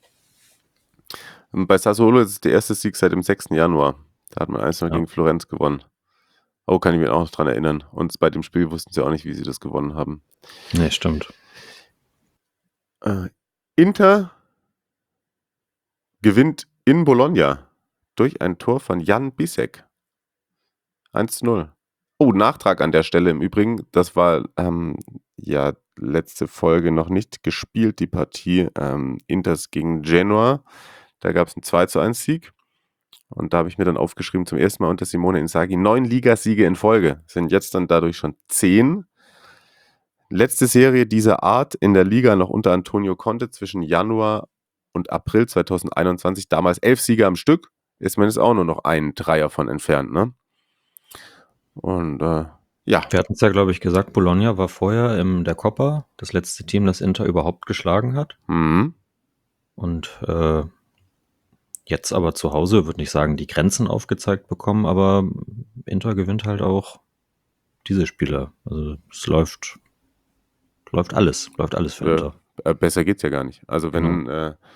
bei Sassuolo ist es der erste Sieg seit dem 6. Januar. Da hat man 1:0 gegen Florenz gewonnen. Oh, kann ich mich auch noch dran erinnern. Und bei dem Spiel wussten sie auch nicht, wie sie das gewonnen haben. Nee, stimmt. Inter gewinnt in Bologna durch ein Tor von Jan Bisek. 1:0. Oh, Nachtrag an der Stelle im Übrigen. Das war letzte Folge noch nicht gespielt, die Partie Inters gegen Genoa. Da gab es einen 2:1 Sieg. Und da habe ich mir dann aufgeschrieben, zum ersten Mal unter Simone Inzaghi 9 Ligasiege in Folge. Sind jetzt dann dadurch schon 10. Letzte Serie dieser Art in der Liga noch unter Antonio Conte zwischen Januar und April 2021, damals 11 Siege am Stück, ist man jetzt auch nur noch einen Dreier von entfernt, ne? Und ja. Wir hatten es ja, glaube ich, gesagt, Bologna war vorher in der Coppa das letzte Team, das Inter überhaupt geschlagen hat. Mhm. Und jetzt aber zu Hause, würde nicht sagen, die Grenzen aufgezeigt bekommen, aber Inter gewinnt halt auch diese Spiele. Also es läuft alles für Inter. Besser geht's ja gar nicht. Also wenn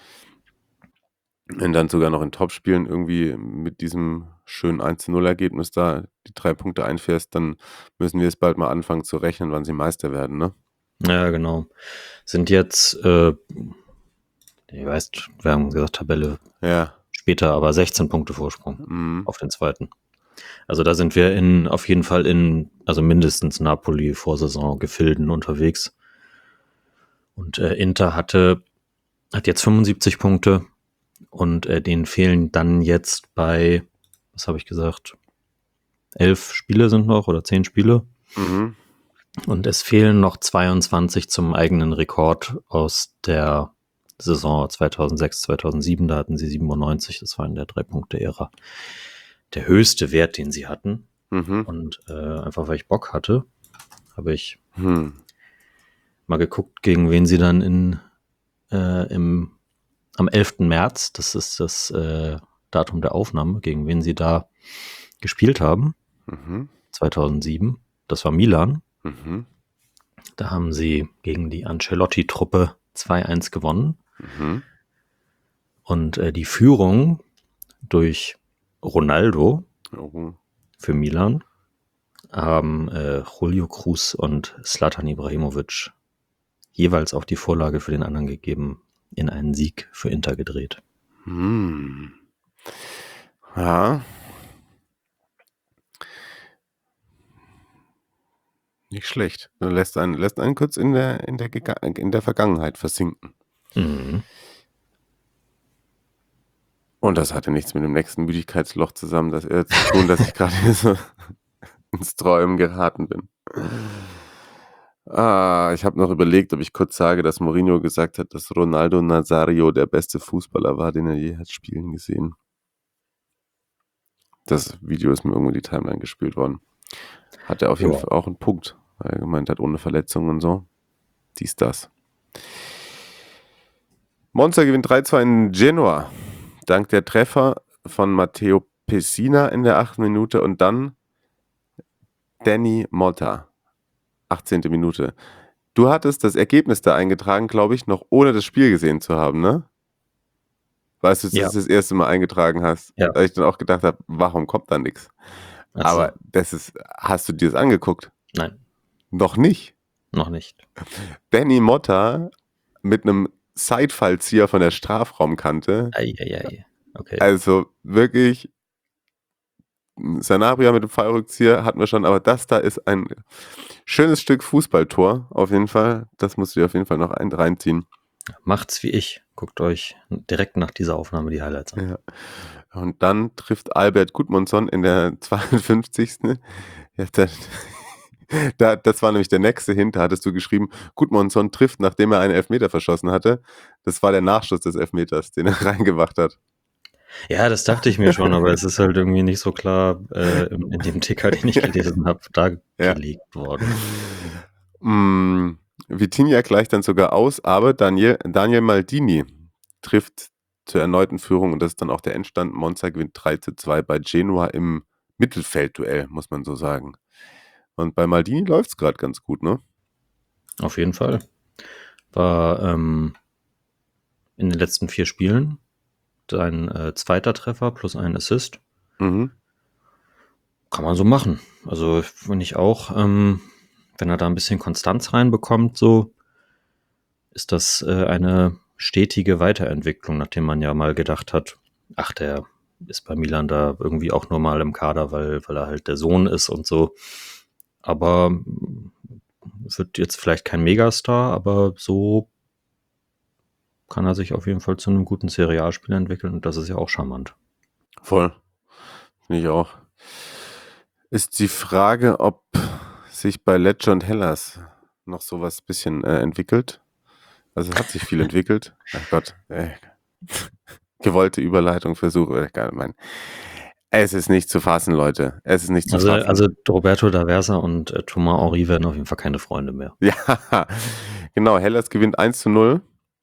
dann sogar noch in Topspielen irgendwie mit diesem schönen 1-0-Ergebnis da die 3 Punkte einfährst, dann müssen wir jetzt bald mal anfangen zu rechnen, wann sie Meister werden, ne? Ja, genau. Sind jetzt, ich weiß, wir haben gesagt Tabelle später, aber 16 Punkte Vorsprung auf den zweiten. Also da sind wir auf jeden Fall also mindestens Napoli Vorsaison Gefilden unterwegs. Und Inter hat jetzt 75 Punkte und denen fehlen dann jetzt bei, was habe ich gesagt, 11 Spiele sind noch oder 10 Spiele. Mhm. Und es fehlen noch 22 zum eigenen Rekord aus der Saison 2006, 2007. Da hatten sie 97, das war in der 3-Punkte-Ära. Der höchste Wert, den sie hatten. Mhm. Und einfach, weil ich Bock hatte, habe ich mal geguckt, gegen wen sie dann am 11. März, das ist das Datum der Aufnahme, gegen wen sie da gespielt haben. 2007. Das war Milan. Da haben sie gegen die Ancelotti-Truppe 2-1 gewonnen. Und die Führung durch Ronaldo für Milan haben Julio Cruz und Zlatan Ibrahimovic jeweils auch die Vorlage für den anderen gegeben, in einen Sieg für Inter gedreht. Ja. Nicht schlecht. Lässt einen kurz in der Vergangenheit versinken. Und das hatte nichts mit dem nächsten Müdigkeitsloch zusammen, zu tun, dass ich gerade hier so ins Träumen geraten bin. Ich habe noch überlegt, ob ich kurz sage, dass Mourinho gesagt hat, dass Ronaldo Nazario der beste Fußballer war, den er je hat spielen gesehen. Das Video ist mir irgendwo in die Timeline gespielt worden. Hat er auf jeden Fall auch einen Punkt, weil er gemeint hat, ohne Verletzungen und so. Das. Monza gewinnt 3-2 in Genua. Dank der Treffer von Matteo Pessina in der 8. Minute und dann Danny Motta, 18. Minute. Du hattest das Ergebnis da eingetragen, glaube ich, noch ohne das Spiel gesehen zu haben, ne? Weißt du, dass du das erste Mal eingetragen hast? Ja. Weil ich dann auch gedacht habe, warum kommt da nichts? Aber hast du dir das angeguckt? Nein. Noch nicht? Noch nicht. Danny Motta mit einem Sidefallzieher von der Strafraumkante. Okay. Also wirklich, Sanabria mit dem Fallrückzieher hatten wir schon, aber das da ist ein schönes Stück Fußballtor, auf jeden Fall. Das musst du dir auf jeden Fall noch reinziehen. Macht's wie ich. Guckt euch direkt nach dieser Aufnahme die Highlights an. Ja. Und dann trifft Albert Gudmundsson in der 52. Ja, das war nämlich der nächste Hint, da hattest du geschrieben, Gudmundsson trifft, nachdem er einen Elfmeter verschossen hatte. Das war der Nachschuss des Elfmeters, den er reingemacht hat. Ja, das dachte ich mir schon, aber es ist halt irgendwie nicht so klar in dem Ticker, den ich gelesen habe, da gelegt worden. Vitinha gleicht dann sogar aus, aber Daniel Maldini trifft zur erneuten Führung und das ist dann auch der Endstand. Monza gewinnt 3-2 bei Genua im Mittelfeldduell, muss man so sagen. Und bei Maldini läuft es gerade ganz gut, ne? Auf jeden Fall. War in den letzten 4 Spielen sein zweiter Treffer plus ein Assist. Kann man so machen. Also finde ich auch, wenn er da ein bisschen Konstanz reinbekommt, so ist das eine stetige Weiterentwicklung, nachdem man ja mal gedacht hat, ach, der ist bei Milan da irgendwie auch nur mal im Kader, weil er halt der Sohn ist und so. Aber wird jetzt vielleicht kein Megastar, aber so kann er sich auf jeden Fall zu einem guten Serie A-Spieler entwickeln und das ist ja auch charmant. Voll. Finde ich auch. Ist die Frage, ob sich bei Lecce und Hellas noch sowas ein bisschen entwickelt. Also hat sich viel entwickelt. Ach Gott, Gewollte Überleitung, Versuche. Es ist nicht zu fassen, Leute. Es ist nicht zu fassen. Also Roberto D'Aversa und Thomas Henry werden auf jeden Fall keine Freunde mehr. Ja, genau. Hellas gewinnt 1-0.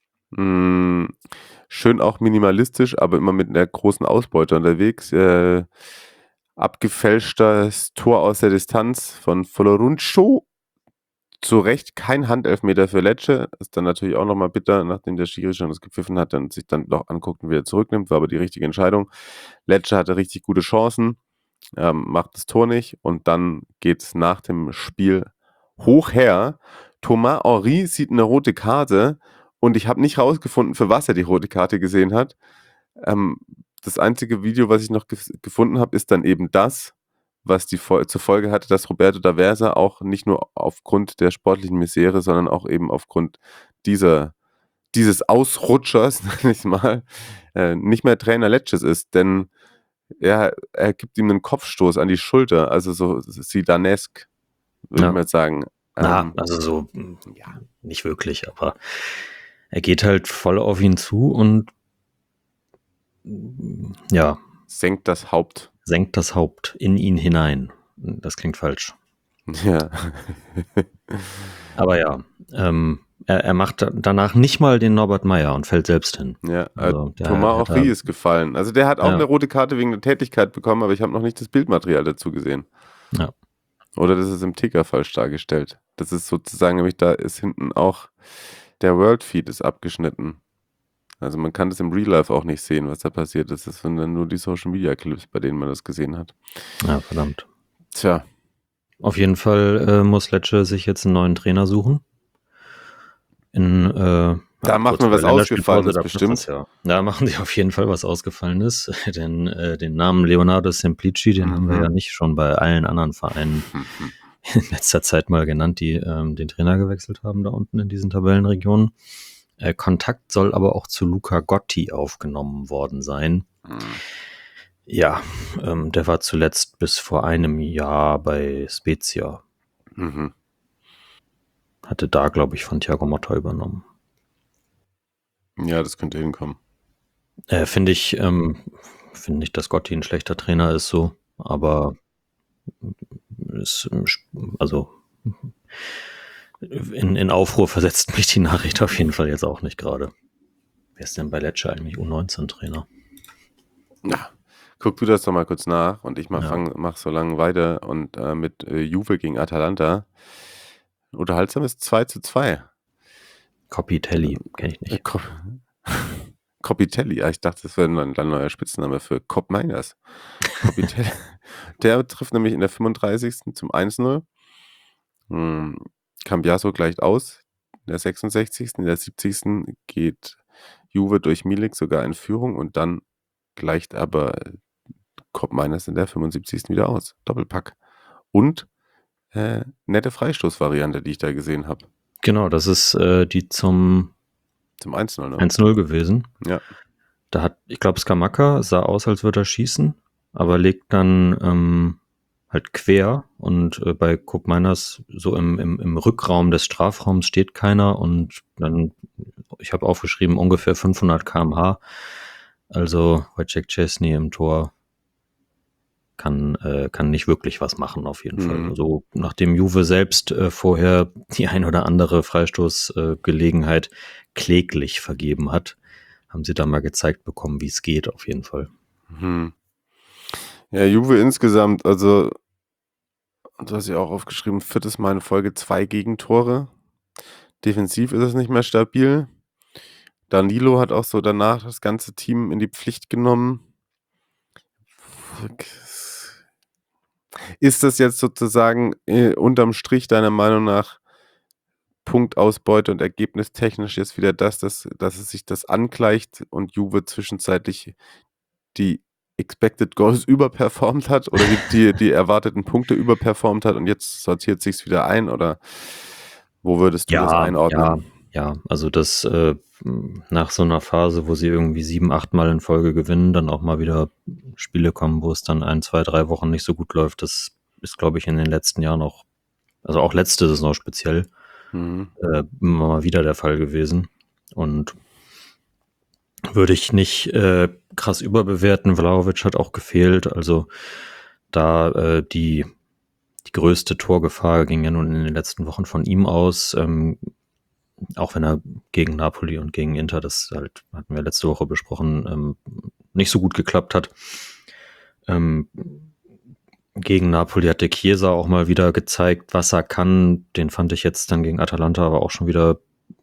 Schön auch minimalistisch, aber immer mit einer großen Ausbeute unterwegs. Abgefälschtes Tor aus der Distanz von Foloruncho. Zu Recht kein Handelfmeter für Lecce. Ist dann natürlich auch nochmal bitter, nachdem der Schiri schon das gepfiffen hat, dann sich dann doch anguckt und wieder zurücknimmt. War aber die richtige Entscheidung. Lecce hatte richtig gute Chancen, macht das Tor nicht und dann geht es nach dem Spiel hoch her. Thomas Henry sieht eine rote Karte und ich habe nicht rausgefunden, für was er die rote Karte gesehen hat. Das einzige Video, was ich noch gefunden habe, ist dann eben das, was zur Folge hatte, dass Roberto D'Aversa auch nicht nur aufgrund der sportlichen Misere, sondern auch eben aufgrund dieses Ausrutschers, nenne ich mal, nicht mehr Trainer Lecces ist, denn er gibt ihm einen Kopfstoß an die Schulter, also so Zidane-esk, würde ich mal sagen. Also so, nicht wirklich, aber er geht halt voll auf ihn zu und senkt das Haupt in ihn hinein. Das klingt falsch. Ja. Aber ja, er macht danach nicht mal den Norbert Meyer und fällt selbst hin. Ja, also Thomas Henry ist gefallen. Also der hat auch eine rote Karte wegen der Tätigkeit bekommen, aber ich habe noch nicht das Bildmaterial dazu gesehen. Ja. Oder das ist im Ticker falsch dargestellt. Das ist sozusagen, nämlich da ist hinten auch der World Feed ist abgeschnitten. Also man kann das im Real Life auch nicht sehen, was da passiert ist. Das sind dann nur die Social Media Clips, bei denen man das gesehen hat. Ja, verdammt. Tja. Auf jeden Fall muss Lecce sich jetzt einen neuen Trainer suchen. Da macht man was Ausgefallenes bestimmt. Da machen sie auf jeden Fall was Ausgefallenes. Denn den Namen Leonardo Semplici, den haben wir ja nicht schon bei allen anderen Vereinen in letzter Zeit mal genannt, die den Trainer gewechselt haben da unten in diesen Tabellenregionen. Kontakt soll aber auch zu Luca Gotti aufgenommen worden sein. Ja, der war zuletzt bis vor einem Jahr bei Spezia. Hatte da, glaube ich, von Thiago Motta übernommen. Ja, das könnte hinkommen. Finde ich, dass Gotti ein schlechter Trainer ist, so, aber in Aufruhr versetzt mich die Nachricht auf jeden Fall jetzt auch nicht gerade. Wer ist denn bei Lecce eigentlich U19-Trainer? Ja, guck du das doch mal kurz nach und ich mach so lange weiter und mit Juve gegen Atalanta. Unterhaltsames 2-2. Copitelli, kenne ich nicht. Copitelli, ja, ich dachte, das wäre ein neuer Spitzname für Cop Miners. Copitelli. Der trifft nämlich in der 35. zum 1-0. Cambiaso gleicht aus in der 66. In der 70. geht Juve durch Milik sogar in Führung und dann gleicht aber Cop Miners in der 75. wieder aus. Doppelpack. Und nette Freistoßvariante, die ich da gesehen habe. Genau, das ist die zum 1-0, ne? 1-0 gewesen. Ja. Da hat, ich glaube, Scamacca sah aus, als würde er schießen, aber legt dann halt quer und bei Cop Miners so im Rückraum des Strafraums steht keiner und dann, ich habe aufgeschrieben, ungefähr 500 km/h. Also Wojciech Szczesny im Tor kann nicht wirklich was machen, auf jeden Fall. Also nachdem Juve selbst vorher die ein oder andere Freistoßgelegenheit kläglich vergeben hat, haben sie da mal gezeigt bekommen, wie es geht, auf jeden Fall. Ja, Juve insgesamt, also du hast ja auch aufgeschrieben, 4. Mal in Folge 2 Gegentore. Defensiv ist es nicht mehr stabil. Danilo hat auch so danach das ganze Team in die Pflicht genommen. Ist das jetzt sozusagen unterm Strich deiner Meinung nach Punktausbeute und ergebnistechnisch jetzt wieder dass es sich das angleicht und Juve zwischenzeitlich die Expected Goals überperformt hat oder die erwarteten Punkte überperformt hat und jetzt sortiert sich's wieder ein oder wo würdest du das einordnen? Ja, also das nach so einer Phase, wo sie irgendwie 7-8 Mal in Folge gewinnen, dann auch mal wieder Spiele kommen, wo es dann 1, 2, 3 Wochen nicht so gut läuft, das ist, glaube ich, in den letzten Jahren auch, also auch letzte Saison speziell, immer mal wieder der Fall gewesen. Und würde ich nicht krass überbewerten. Vlahovic hat auch gefehlt. Also da die größte Torgefahr ging ja nun in den letzten Wochen von ihm aus. Auch wenn er gegen Napoli und gegen Inter, das halt, hatten wir letzte Woche besprochen, nicht so gut geklappt hat. Gegen Napoli hat der Chiesa auch mal wieder gezeigt, was er kann. Den fand ich jetzt dann gegen Atalanta aber auch schon wieder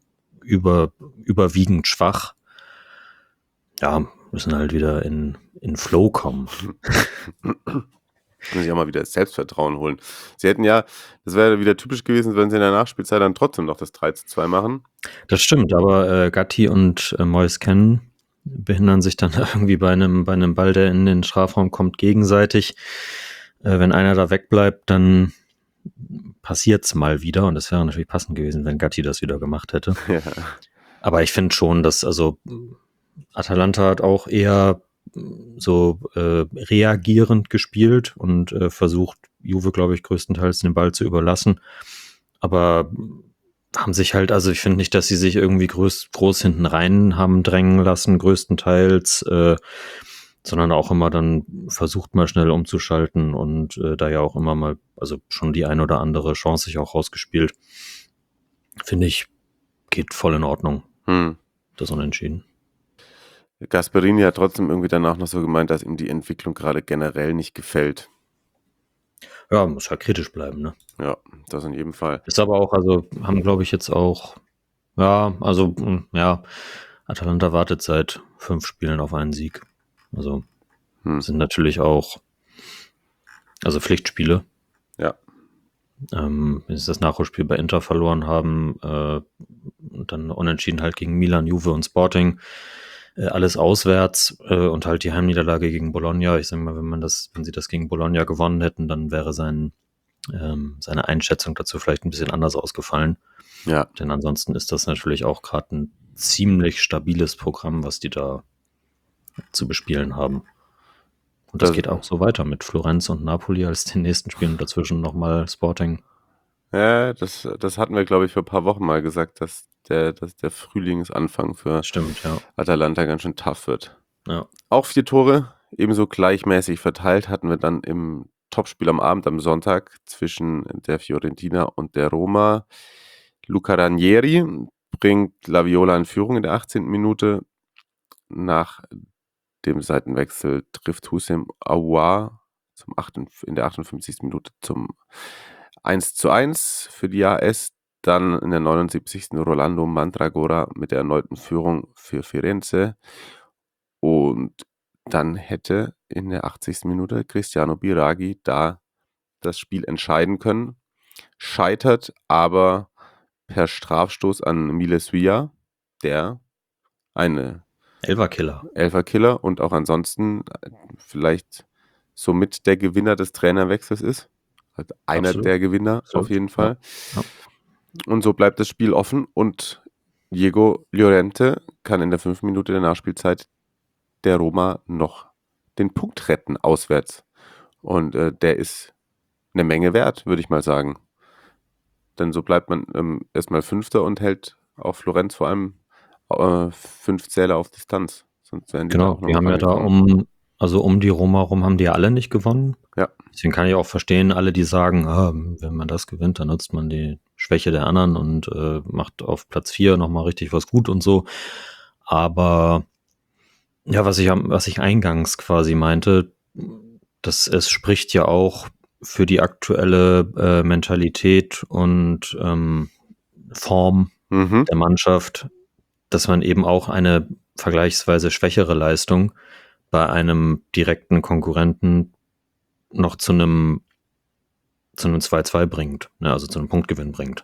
überwiegend schwach. Ja, müssen halt wieder in Flow kommen. Müssen sich auch mal wieder das Selbstvertrauen holen. Sie hätten ja, das wäre wieder typisch gewesen, wenn sie in der Nachspielzeit dann trotzdem noch das 3:2 machen. Das stimmt, aber Gatti und Moise Kean behindern sich dann irgendwie bei einem Ball, der in den Strafraum kommt, gegenseitig. Wenn einer da wegbleibt, dann passiert's mal wieder. Und das wäre natürlich passend gewesen, wenn Gatti das wieder gemacht hätte. Ja. Aber ich finde schon, dass Atalanta hat auch eher so reagierend gespielt und versucht, Juve, glaube ich, größtenteils den Ball zu überlassen. Aber haben sich halt, also ich finde nicht, dass sie sich irgendwie groß hinten rein haben drängen lassen, größtenteils, sondern auch immer dann versucht mal schnell umzuschalten und da ja auch immer mal, also schon die ein oder andere Chance sich auch rausgespielt. Finde ich, geht voll in Ordnung. Das Unentschieden. Gasperini hat trotzdem irgendwie danach noch so gemeint, dass ihm die Entwicklung gerade generell nicht gefällt. Ja, muss ja kritisch bleiben, ne? Ja, das in jedem Fall. Ist aber auch, also haben, glaube ich, jetzt auch, ja, also, ja, Atalanta wartet seit 5 Spielen auf einen Sieg. Also sind natürlich auch, also Pflichtspiele. Ja. Wenn sie das Nachholspiel bei Inter verloren haben und dann unentschieden halt gegen Milan, Juve und Sporting, alles auswärts und halt die Heimniederlage gegen Bologna. Ich sage mal, wenn sie das gegen Bologna gewonnen hätten, dann wäre seine Einschätzung dazu vielleicht ein bisschen anders ausgefallen. Ja. Denn ansonsten ist das natürlich auch gerade ein ziemlich stabiles Programm, was die da zu bespielen haben. Und das geht auch so weiter mit Florenz und Napoli als den nächsten Spielen und dazwischen nochmal Sporting. Ja, das hatten wir, glaube ich, vor ein paar Wochen mal gesagt, dass der Frühlingsanfang für Atalanta ganz schön tough wird. Ja. Auch 4 Tore, ebenso gleichmäßig verteilt, hatten wir dann im Topspiel am Abend, am Sonntag, zwischen der Fiorentina und der Roma. Luca Ranieri bringt La Viola in Führung in der 18. Minute. Nach dem Seitenwechsel trifft Houssem Aouar in der 58. Minute zum 1:1 für die AS. Dann in der 79. Rolando Mandragora mit der erneuten Führung für Firenze. Und dann hätte in der 80. Minute Cristiano Biraghi da das Spiel entscheiden können. Scheitert aber per Strafstoß an Mile Suia, der eine Elferkiller und auch ansonsten vielleicht somit der Gewinner des Trainerwechsels ist. Also einer Absolut. der Gewinner auf jeden Fall. Ja. Und so bleibt das Spiel offen und Diego Llorente kann in der 5. Minute der Nachspielzeit der Roma noch den Punkt retten auswärts. Und der ist eine Menge wert, würde ich mal sagen. Denn so bleibt man erstmal Fünfter und hält auch Florenz vor allem 5 Zähler auf Distanz. Sonst wären die genau, die haben ja da um die Roma rum haben die ja alle nicht gewonnen. Ja. Deswegen kann ich auch verstehen, alle, die sagen, wenn man das gewinnt, dann nutzt man die Schwäche der anderen und macht auf Platz 4 nochmal richtig was gut und so. Aber ja, was ich eingangs quasi meinte, es spricht ja auch für die aktuelle Mentalität und Form der Mannschaft, dass man eben auch eine vergleichsweise schwächere Leistung bei einem direkten Konkurrenten noch zu einem 2:2 bringt, ne, also zu einem Punktgewinn bringt.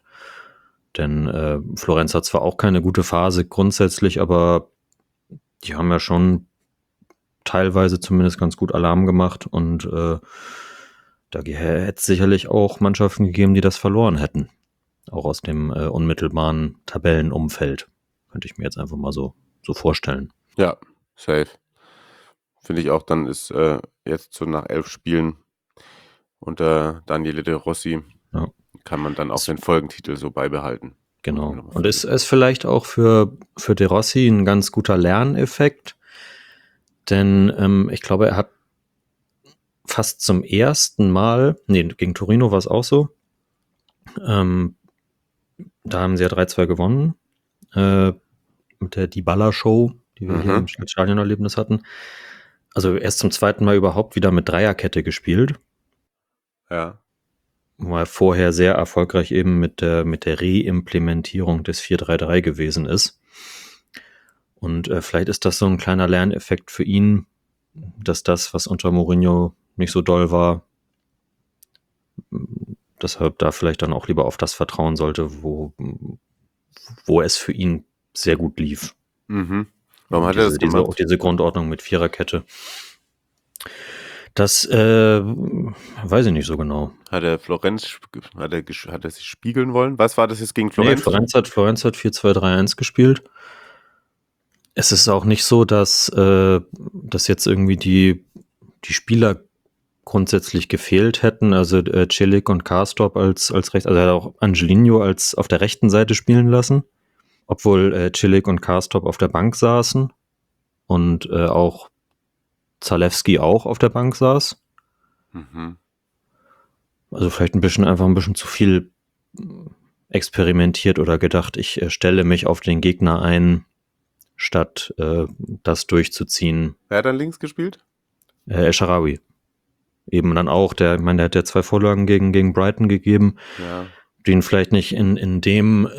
Denn Florenz hat zwar auch keine gute Phase grundsätzlich, aber die haben ja schon teilweise zumindest ganz gut Alarm gemacht und da hätte es sicherlich auch Mannschaften gegeben, die das verloren hätten. Auch aus dem unmittelbaren Tabellenumfeld. Könnte ich mir jetzt einfach mal so vorstellen. Ja, safe. Finde ich auch, dann ist jetzt so nach 11 Spielen unter Daniele De Rossi kann man dann auch den Folgentitel so beibehalten. Genau. Und es ist vielleicht auch für De Rossi ein ganz guter Lerneffekt, denn ich glaube, er hat fast zum ersten Mal, gegen Torino war es auch so, da haben sie ja 3-2 gewonnen, mit der Dybala-Show, die wir hier im Stadionerlebnis hatten. Also erst zum zweiten Mal überhaupt wieder mit Dreierkette gespielt. Ja. Weil vorher sehr erfolgreich eben mit der Reimplementierung des 4-3-3 gewesen ist. Und vielleicht ist das so ein kleiner Lerneffekt für ihn, dass das, was unter Mourinho nicht so doll war, deshalb da vielleicht dann auch lieber auf das vertrauen sollte, wo es für ihn sehr gut lief. Mhm. Warum hat er das gemacht? Diese Grundordnung mit Viererkette. Das weiß ich nicht so genau. Hat er sich spiegeln wollen? Was war das jetzt gegen Florenz? Nee, Florenz hat 4-2-3-1 gespielt. Es ist auch nicht so, dass jetzt irgendwie die Spieler grundsätzlich gefehlt hätten. Also Celik und Karsdorp als rechts, also er hat auch Angelino als auf der rechten Seite spielen lassen, obwohl Celik und Karsdorp auf der Bank saßen und auch Zalewski auch auf der Bank saß. Mhm. Also vielleicht einfach ein bisschen zu viel experimentiert oder gedacht, ich stelle mich auf den Gegner ein, statt das durchzuziehen. Wer hat dann links gespielt? El Shaarawy. Eben dann auch, der hat ja 2 Vorlagen gegen Brighton gegeben, den vielleicht nicht in dem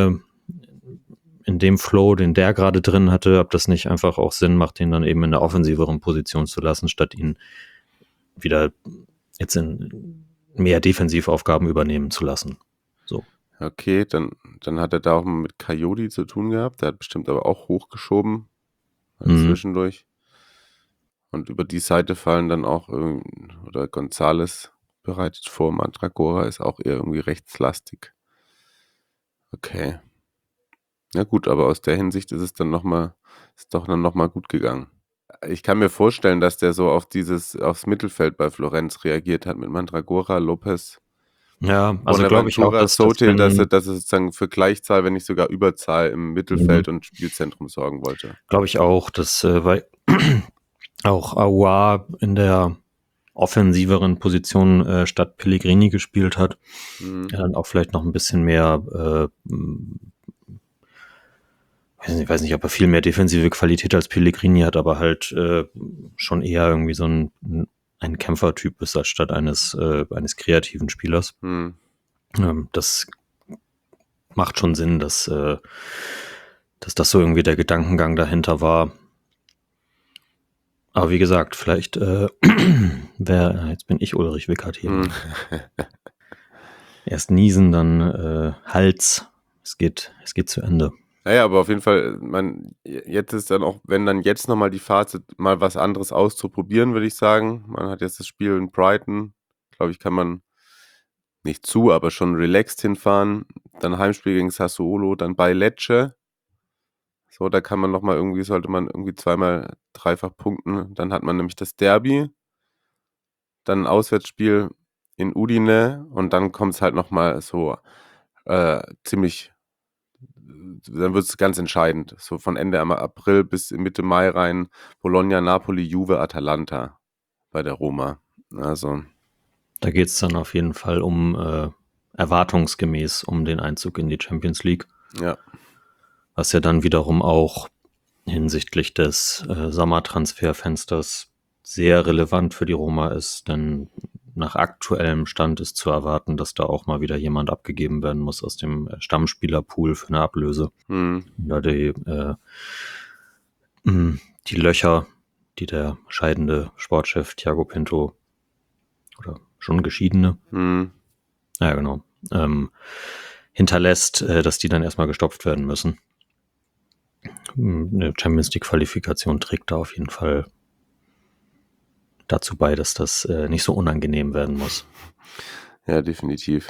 Flow, den der gerade drin hatte, ob das nicht einfach auch Sinn macht, den dann eben in der offensiveren Position zu lassen, statt ihn wieder jetzt in mehr Defensivaufgaben übernehmen zu lassen. So. Okay, dann hat er da auch mal mit Coyote zu tun gehabt. Der hat bestimmt aber auch hochgeschoben zwischendurch. Und über die Seite fallen dann auch oder González bereitet vor. Mandragora ist auch eher irgendwie rechtslastig. Okay. Ja gut, aber aus der Hinsicht ist es dann nochmal gut gegangen. Ich kann mir vorstellen, dass der so aufs Mittelfeld bei Florenz reagiert hat mit Mandragora, Lopez. Ja, also glaube ich auch, dass er sozusagen für Gleichzahl, wenn nicht sogar Überzahl im Mittelfeld und Spielzentrum sorgen wollte. Glaube ich auch, dass weil auch Aouar in der offensiveren Position statt Pellegrini gespielt hat. Er dann auch vielleicht noch ein bisschen mehr ich weiß nicht, ob er viel mehr defensive Qualität als Pellegrini hat, aber halt schon eher irgendwie so ein Kämpfertyp ist, als statt eines kreativen Spielers. Das macht schon Sinn, dass das so irgendwie der Gedankengang dahinter war. Aber wie gesagt, vielleicht jetzt bin ich Ulrich Wickert hier. Erst niesen, dann Hals. Es geht zu Ende. Naja, aber auf jeden Fall, jetzt ist dann auch, wenn dann jetzt nochmal die Phase, mal was anderes auszuprobieren, würde ich sagen. Man hat jetzt das Spiel in Brighton, glaube ich, kann man nicht aber schon relaxed hinfahren. Dann Heimspiel gegen Sassuolo, dann bei Lecce. So, da kann man sollte man irgendwie zweimal dreifach punkten. Dann hat man nämlich das Derby, dann ein Auswärtsspiel in Udine und dann kommt es halt nochmal so ziemlich, dann wird es ganz entscheidend. So von Ende April bis Mitte Mai rein. Bologna, Napoli, Juve, Atalanta bei der Roma. Also. Da geht es dann auf jeden Fall erwartungsgemäß um den Einzug in die Champions League. Ja. Was ja dann wiederum auch hinsichtlich des Sommertransferfensters sehr relevant für die Roma ist, denn nach aktuellem Stand ist zu erwarten, dass da auch mal wieder jemand abgegeben werden muss aus dem Stammspielerpool für eine Ablöse. Da die Löcher, die der scheidende Sportchef Thiago Pinto oder schon Geschiedene, ja genau, hinterlässt, dass die dann erstmal gestopft werden müssen. Eine Champions League Qualifikation trägt da auf jeden Fall dazu bei, dass das nicht so unangenehm werden muss. Ja, definitiv.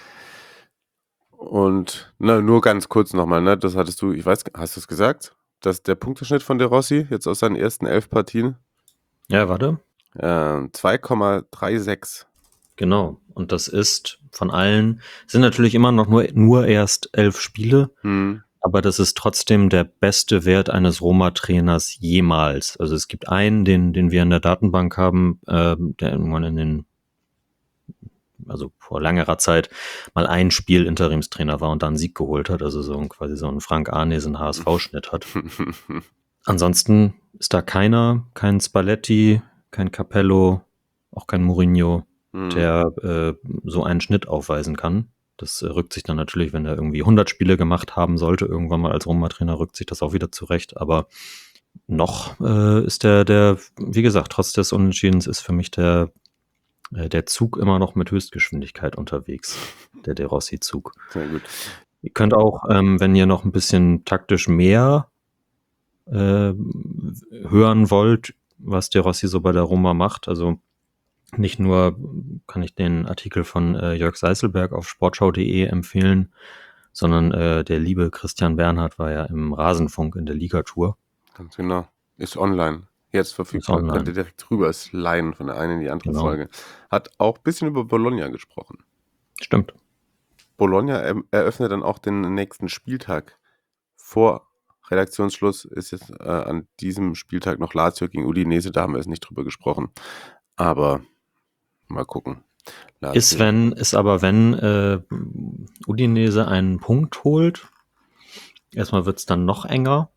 Und nur ganz kurz nochmal, ne? Das hattest du, hast du es gesagt? Dass der Punkteschnitt von De Rossi jetzt aus seinen ersten 11 Partien? Ja, warte. 2,36. Genau. Und das ist von allen, sind natürlich immer noch nur erst 11 Spiele, aber das ist trotzdem der beste Wert eines Roma-Trainers jemals. Also es gibt einen, den wir in der Datenbank haben, der irgendwann also vor längerer Zeit mal ein Spiel Interimstrainer war und dann einen Sieg geholt hat, also quasi so ein Frank Arnesen HSV-Schnitt hat. Ansonsten ist da kein Spalletti, kein Capello, auch kein Mourinho, der so einen Schnitt aufweisen kann. Das rückt sich dann natürlich, wenn er irgendwie 100 Spiele gemacht haben sollte, irgendwann mal als Roma-Trainer, rückt sich das auch wieder zurecht. Aber noch ist der, wie gesagt, trotz des Unentschiedens ist für mich der Zug immer noch mit Höchstgeschwindigkeit unterwegs. Der De Rossi-Zug. Sehr gut. Ihr könnt auch, wenn ihr noch ein bisschen taktisch mehr hören wollt, was De Rossi so bei der Roma macht, also nicht nur kann ich den Artikel von Jörg Seißelberg auf sportschau.de empfehlen, sondern der liebe Christian Bernhard war ja im Rasenfunk in der Ligatour. Ganz genau. Ist online. Jetzt verfügbar. Könnt ihr direkt rüber sliden von der einen in die andere Folge. Hat auch ein bisschen über Bologna gesprochen. Stimmt. Bologna eröffnet dann auch den nächsten Spieltag. Vor Redaktionsschluss ist jetzt an diesem Spieltag noch Lazio gegen Udinese. Da haben wir jetzt nicht drüber gesprochen. Aber mal gucken. Lazio. Wenn Udinese einen Punkt holt, erstmal wird es dann noch enger.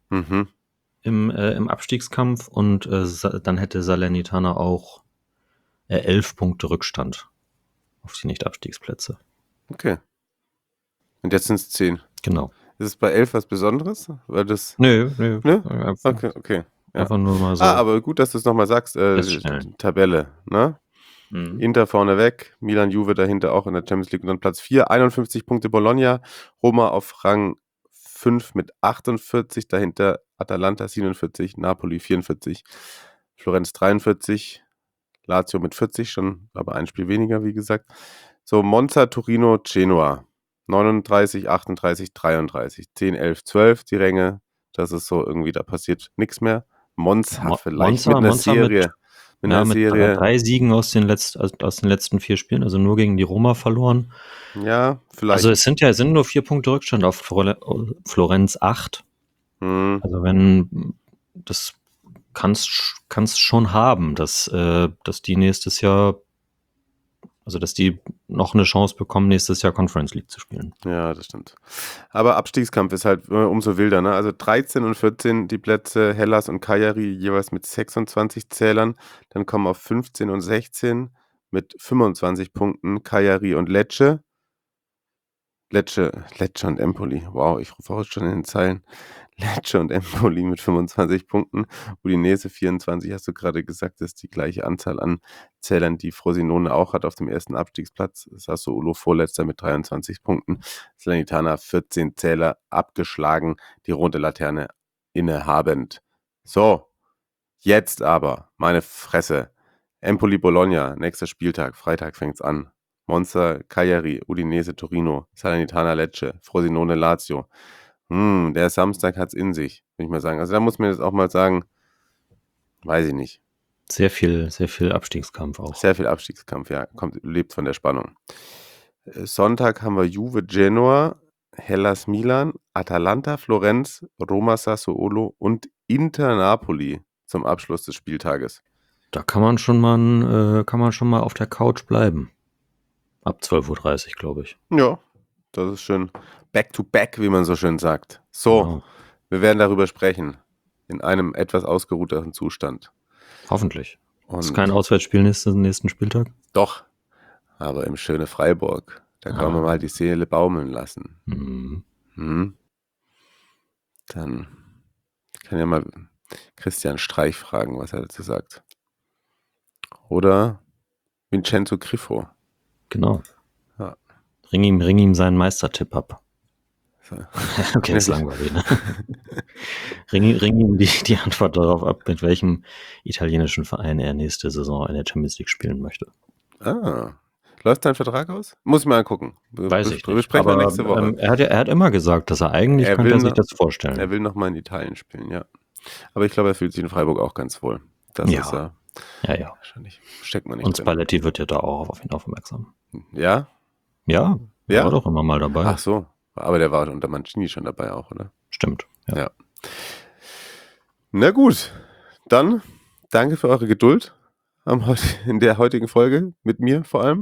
Im Abstiegskampf und dann hätte Salernitana auch 11 Punkte Rückstand auf die Nicht-Abstiegsplätze. Okay. Und jetzt sind es 10. Genau. Ist es bei 11 was Besonderes? Weil das Nö. Okay. Ja. Einfach nur mal so. Aber gut, dass du es nochmal sagst. Tabelle, ne? Inter vorne weg, Milan, Juve dahinter auch in der Champions League und dann Platz 4, 51 Punkte Bologna, Roma auf Rang 5 mit 48, dahinter Atalanta 47, Napoli 44, Florenz 43, Lazio mit 40, schon aber ein Spiel weniger, wie gesagt. So, Monza, Torino, Genoa, 39, 38, 33, 10, 11, 12 die Ränge, das ist so irgendwie, da passiert nichts mehr. Monza vielleicht mit einer Serie. Mit 3 Siegen aus den letzten 4 Spielen, also nur gegen die Roma verloren. Ja, vielleicht. Also es sind nur 4 Punkte Rückstand auf Florenz 8. Also wenn das kannst schon haben, dass die nächstes Jahr, also dass die noch eine Chance bekommen, nächstes Jahr Conference League zu spielen. Ja, das stimmt. Aber Abstiegskampf ist halt umso wilder, ne? Also 13 und 14 die Plätze, Hellas und Cagliari jeweils mit 26 Zählern. Dann kommen auf 15 und 16 mit 25 Punkten Cagliari und Lecce. Lecce und Empoli. Wow, ich rufe auch schon in den Zeilen. Lecce und Empoli mit 25 Punkten. Udinese 24, hast du gerade gesagt, das ist die gleiche Anzahl an Zählern, die Frosinone auch hat auf dem ersten Abstiegsplatz. Sassuolo vorletzter mit 23 Punkten. Salernitana 14 Zähler abgeschlagen, die rote Laterne innehabend. So, jetzt aber, meine Fresse. Empoli-Bologna, nächster Spieltag, Freitag fängt's an. Monza, Cagliari, Udinese, Torino, Salernitana, Lecce, Frosinone, Lazio. Der Samstag hat's in sich, würde ich mal sagen. Also da muss man jetzt auch mal sagen, weiß ich nicht. Sehr viel Abstiegskampf auch. Sehr viel Abstiegskampf, ja. Lebt von der Spannung. Sonntag haben wir Juve, Genoa, Hellas, Milan, Atalanta, Florenz, Roma, Sassuolo und Inter, Napoli zum Abschluss des Spieltages. Da kann man schon mal auf der Couch bleiben. Ab 12.30 Uhr, glaube ich. Ja, das ist schön. Back to back, wie man so schön sagt. So, Wir werden darüber sprechen. In einem etwas ausgeruhteren Zustand. Hoffentlich. Ist kein Auswärtsspiel nächsten Spieltag? Doch, aber im schönen Freiburg. Da kann man mal die Seele baumeln lassen. Dann kann ja mal Christian Streich fragen, was er dazu sagt. Oder Vincenzo Griffo. Genau. Ja. Ring ihm seinen Meistertipp ab. Okay, ist langweilig. Ne? Ring ihm die Antwort darauf ab, mit welchem italienischen Verein er nächste Saison in der Champions League spielen möchte. Läuft dein Vertrag aus? Muss ich mal angucken. Weiß ich nicht. Besprechen wir nächste Woche. Er hat immer gesagt, dass könnte er sich das vorstellen. Er will noch mal in Italien spielen, ja. Aber ich glaube, er fühlt sich in Freiburg auch ganz wohl. Das ist ja. wahrscheinlich steckt man nicht Und drin. Spalletti wird ja da auch auf ihn aufmerksam. Ja? Ja, Ja? war doch immer mal dabei. Ach so, aber der war unter Mancini schon dabei auch, oder? Stimmt. Ja. Na gut, dann danke für eure Geduld in der heutigen Folge, mit mir vor allem.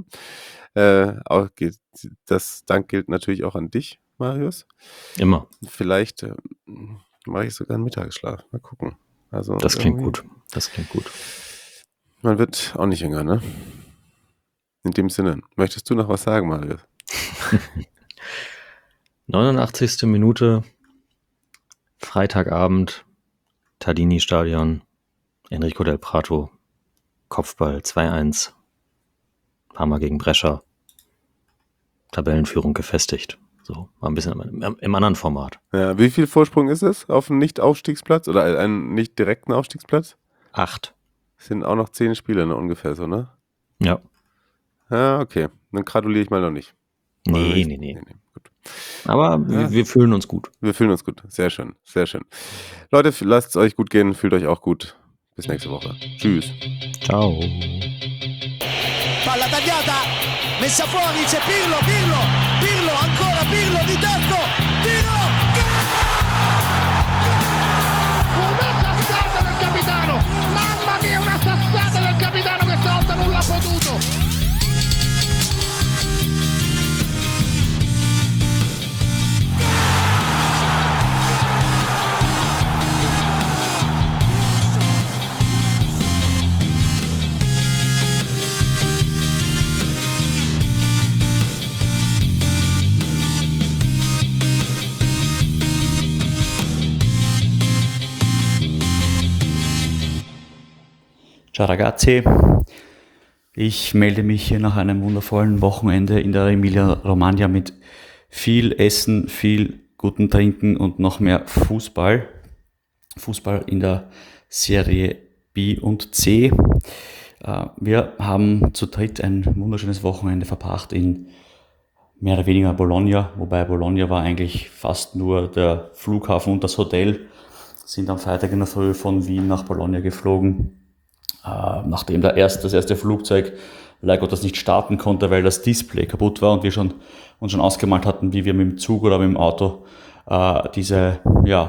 Das Dank gilt natürlich auch an dich, Marius. Immer. Vielleicht mache ich sogar einen Mittagsschlaf. Mal gucken. Also Das klingt gut. Man wird auch nicht jünger, ne? In dem Sinne. Möchtest du noch was sagen, Marius? 89. Minute, Freitagabend, Tardini-Stadion, Enrico Del Prato, Kopfball 2-1, Parma gegen Brescia, Tabellenführung gefestigt. So, mal ein bisschen im anderen Format. Ja, wie viel Vorsprung ist es auf einem Nicht-Aufstiegsplatz oder einen nicht direkten Aufstiegsplatz? 8. Sind auch noch 10 Spiele, ne, ungefähr so, ne? Ja. Ja, okay. Dann gratuliere ich mal noch nicht. Nee. Gut. Aber wir fühlen uns gut. Wir fühlen uns gut. Sehr schön, sehr schön. Leute, lasst es euch gut gehen. Fühlt euch auch gut. Bis nächste Woche. Tschüss. Ciao. Palla tagliata, messa fuori, c'è Pirlo, ancora Pirlo di tacco, tiro, Una sassata del capitano, mamma mia, una sassata del capitano che stavolta non l'ha potuto. Ciao ragazzi, ich melde mich hier nach einem wundervollen Wochenende in der Emilia-Romagna mit viel Essen, viel guten Trinken und noch mehr Fußball. Fußball in der Serie B und C. Wir haben zu dritt ein wunderschönes Wochenende verbracht in mehr oder weniger Bologna, wobei Bologna war eigentlich fast nur der Flughafen und das Hotel. Sind am Freitag in der Früh von Wien nach Bologna geflogen. Nachdem das erste Flugzeug leider Gottes nicht starten konnte, weil das Display kaputt war und wir uns schon ausgemalt hatten, wie wir mit dem Zug oder mit dem Auto diese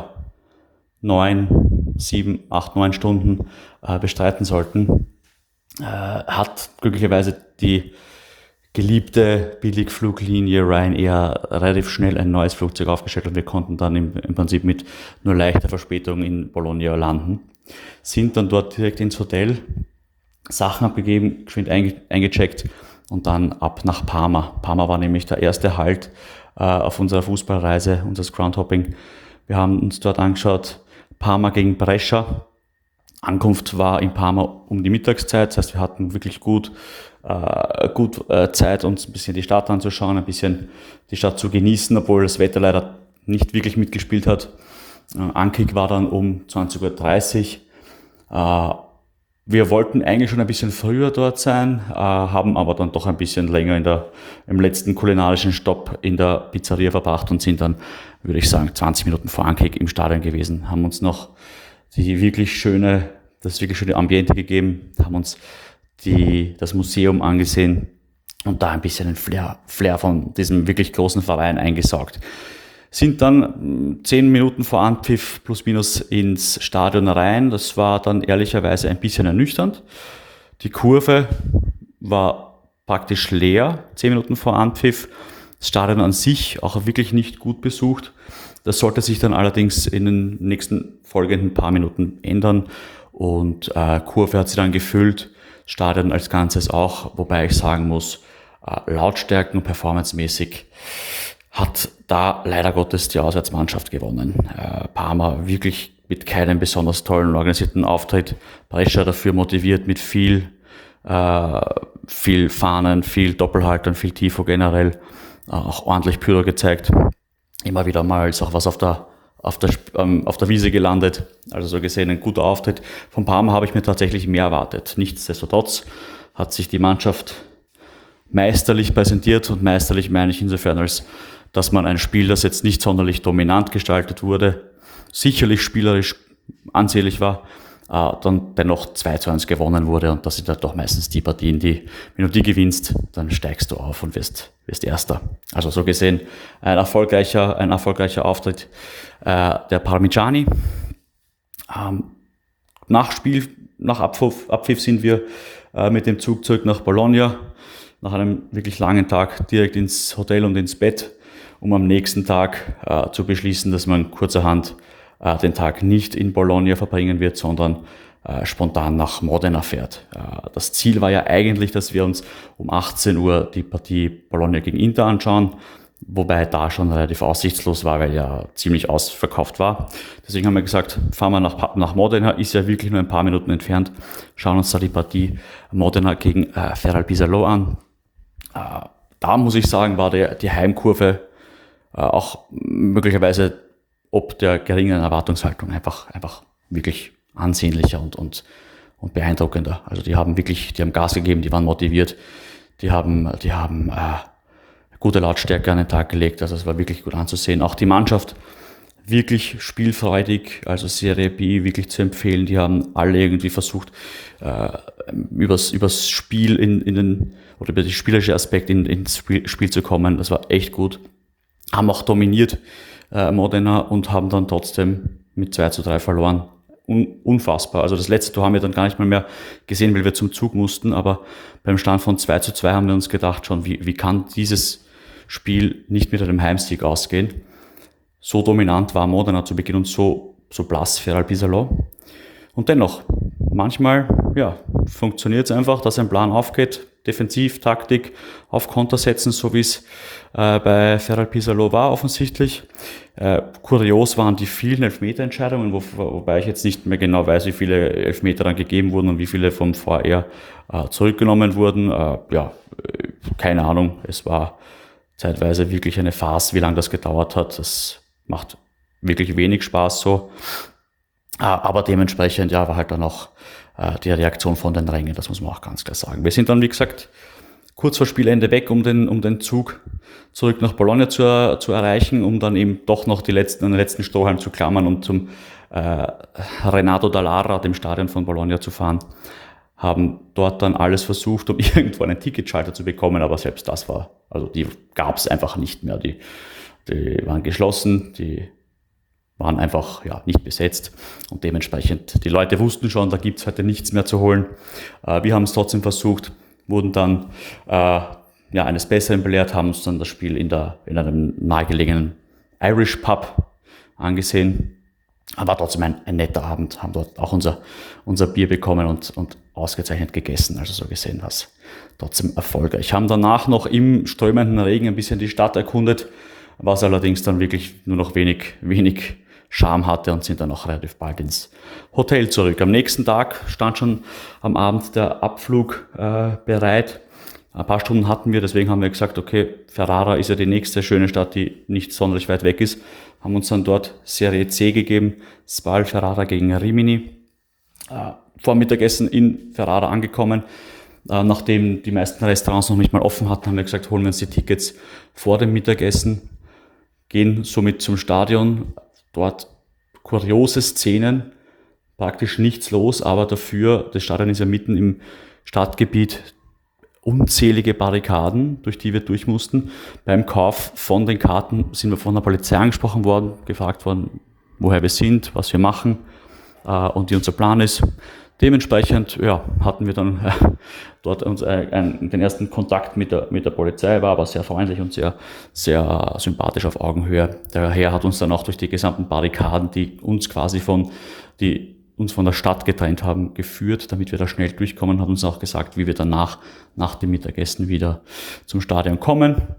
9 Stunden bestreiten sollten, hat glücklicherweise die geliebte Billigfluglinie Ryanair relativ schnell ein neues Flugzeug aufgestellt und wir konnten dann im Prinzip mit nur leichter Verspätung in Bologna landen. Sind dann dort direkt ins Hotel, Sachen abgegeben, geschwind eingecheckt und dann ab nach Parma. Parma war nämlich der erste Halt auf unserer Fußballreise, unseres Groundhopping. Wir haben uns dort angeschaut, Parma gegen Brescia. Ankunft war in Parma um die Mittagszeit, das heißt, wir hatten wirklich gut Zeit, uns ein bisschen die Stadt anzuschauen, ein bisschen die Stadt zu genießen, obwohl das Wetter leider nicht wirklich mitgespielt hat. Ankick war dann um 20.30 Uhr. Wir wollten eigentlich schon ein bisschen früher dort sein, haben aber dann doch ein bisschen länger im letzten kulinarischen Stopp in der Pizzeria verbracht und sind dann, würde ich sagen, 20 Minuten vor Ankick im Stadion gewesen, haben uns noch das wirklich schöne Ambiente gegeben, haben uns das Museum angesehen und da ein bisschen den Flair von diesem wirklich großen Verein eingesaugt. Sind dann 10 Minuten vor Anpfiff plus minus ins Stadion rein. Das war dann ehrlicherweise ein bisschen ernüchternd. Die Kurve war praktisch leer, 10 Minuten vor Anpfiff. Das Stadion an sich auch wirklich nicht gut besucht. Das sollte sich dann allerdings in den nächsten folgenden paar Minuten ändern. Und Kurve hat sich dann gefüllt, Stadion als Ganzes auch. Wobei ich sagen muss, Lautstärken und performancemäßig hat da leider Gottes die Auswärtsmannschaft gewonnen. Parma wirklich mit keinem besonders tollen organisierten Auftritt. Brescia dafür motiviert mit viel Fahnen, viel Doppelhaltern, viel Tifo generell. Auch ordentlich Pyro gezeigt. Immer wieder mal ist auch was auf der Wiese gelandet. Also so gesehen ein guter Auftritt. Von Parma habe ich mir tatsächlich mehr erwartet. Nichtsdestotrotz hat sich die Mannschaft meisterlich präsentiert und meisterlich meine ich insofern, als dass man ein Spiel, das jetzt nicht sonderlich dominant gestaltet wurde, sicherlich spielerisch ansehlich war, dann dennoch 2-1 gewonnen wurde und das sind halt doch meistens die Partien, wenn du die gewinnst, dann steigst du auf und wirst Erster. Also so gesehen ein erfolgreicher Auftritt der Parmigiani. Nach Abpfiff sind wir mit dem Zug zurück nach Bologna, nach einem wirklich langen Tag direkt ins Hotel und ins Bett, um am nächsten Tag zu beschließen, dass man kurzerhand den Tag nicht in Bologna verbringen wird, sondern spontan nach Modena fährt. Das Ziel war ja eigentlich, dass wir uns um 18 Uhr die Partie Bologna gegen Inter anschauen, wobei da schon relativ aussichtslos war, weil ja ziemlich ausverkauft war. Deswegen haben wir gesagt, fahren wir nach Modena, ist ja wirklich nur ein paar Minuten entfernt, schauen uns da die Partie Modena gegen Ferral Pisalo an. Da muss ich sagen, war die Heimkurve auch möglicherweise ob der geringen Erwartungshaltung einfach wirklich ansehnlicher und beeindruckender. Also die haben Gas gegeben, die waren motiviert, die haben gute Lautstärke an den Tag gelegt, also es war wirklich gut anzusehen. Auch die Mannschaft wirklich spielfreudig, also Serie B wirklich zu empfehlen. Die haben alle irgendwie versucht, übers Spiel oder über den spielerischen Aspekt ins Spiel zu kommen. Das war echt gut. Haben auch dominiert Modena und haben dann trotzdem mit 2-3 verloren. Unfassbar. Also das letzte Tor haben wir dann gar nicht mehr gesehen, weil wir zum Zug mussten, aber beim Stand von 2-2 haben wir uns gedacht schon, wie kann dieses Spiel nicht mit einem Heimsieg ausgehen? So dominant war Modena zu Beginn und so blass Ferral Pisalo. Und dennoch, manchmal funktioniert es einfach, dass ein Plan aufgeht, Defensiv, Taktik auf Konter setzen, so wie es bei Ferral Pisalo war offensichtlich. Kurios waren die vielen Elfmeterentscheidungen, wobei ich jetzt nicht mehr genau weiß, wie viele Elfmeter dann gegeben wurden und wie viele vom VR zurückgenommen wurden. Keine Ahnung, es war zeitweise wirklich eine Farce, wie lange das gedauert hat. Das macht wirklich wenig Spaß so. Aber dementsprechend war halt dann auch die Reaktion von den Rängen, das muss man auch ganz klar sagen. Wir sind dann, wie gesagt, kurz vor Spielende weg, um den Zug zurück nach Bologna zu erreichen, um dann eben doch noch an den letzten Strohhalm zu klammern und zum Renato Dallara, dem Stadion von Bologna, zu fahren. Haben dort dann alles versucht, um irgendwo einen Ticketschalter zu bekommen, aber selbst das die gab es einfach nicht mehr. Die waren geschlossen, die waren einfach nicht besetzt und dementsprechend, die Leute wussten schon, da gibt es heute nichts mehr zu holen. Wir haben es trotzdem versucht, wurden dann eines Besseren belehrt, haben uns dann das Spiel in einem nahegelegenen Irish Pub angesehen. Aber trotzdem ein netter Abend, haben dort auch unser Bier bekommen und ausgezeichnet gegessen. Also so gesehen war es trotzdem erfolgreich. Haben danach noch im strömenden Regen ein bisschen die Stadt erkundet, was allerdings dann wirklich nur noch wenig Charme hatte und sind dann auch relativ bald ins Hotel zurück. Am nächsten Tag stand schon am Abend der Abflug bereit. Ein paar Stunden hatten wir, deswegen haben wir gesagt, okay, Ferrara ist ja die nächste schöne Stadt, die nicht sonderlich weit weg ist. Haben uns dann dort Serie C gegeben, Spal Ferrara gegen Rimini. Vor Mittagessen in Ferrara angekommen. Nachdem die meisten Restaurants noch nicht mal offen hatten, haben wir gesagt, holen wir uns die Tickets vor dem Mittagessen, gehen somit zum Stadion. Dort kuriose Szenen, praktisch nichts los, aber dafür, das Stadion ist ja mitten im Stadtgebiet, unzählige Barrikaden, durch die wir durch mussten. Beim Kauf von den Karten sind wir von der Polizei angesprochen worden, gefragt worden, woher wir sind, was wir machen und wie unser Plan ist. Dementsprechend hatten wir dann dort den ersten Kontakt mit der Polizei, war aber sehr freundlich und sehr, sehr sympathisch auf Augenhöhe. Der Herr hat uns dann auch durch die gesamten Barrikaden, die uns quasi von der Stadt getrennt haben, geführt, damit wir da schnell durchkommen, hat uns auch gesagt, wie wir danach, nach dem Mittagessen wieder zum Stadion kommen.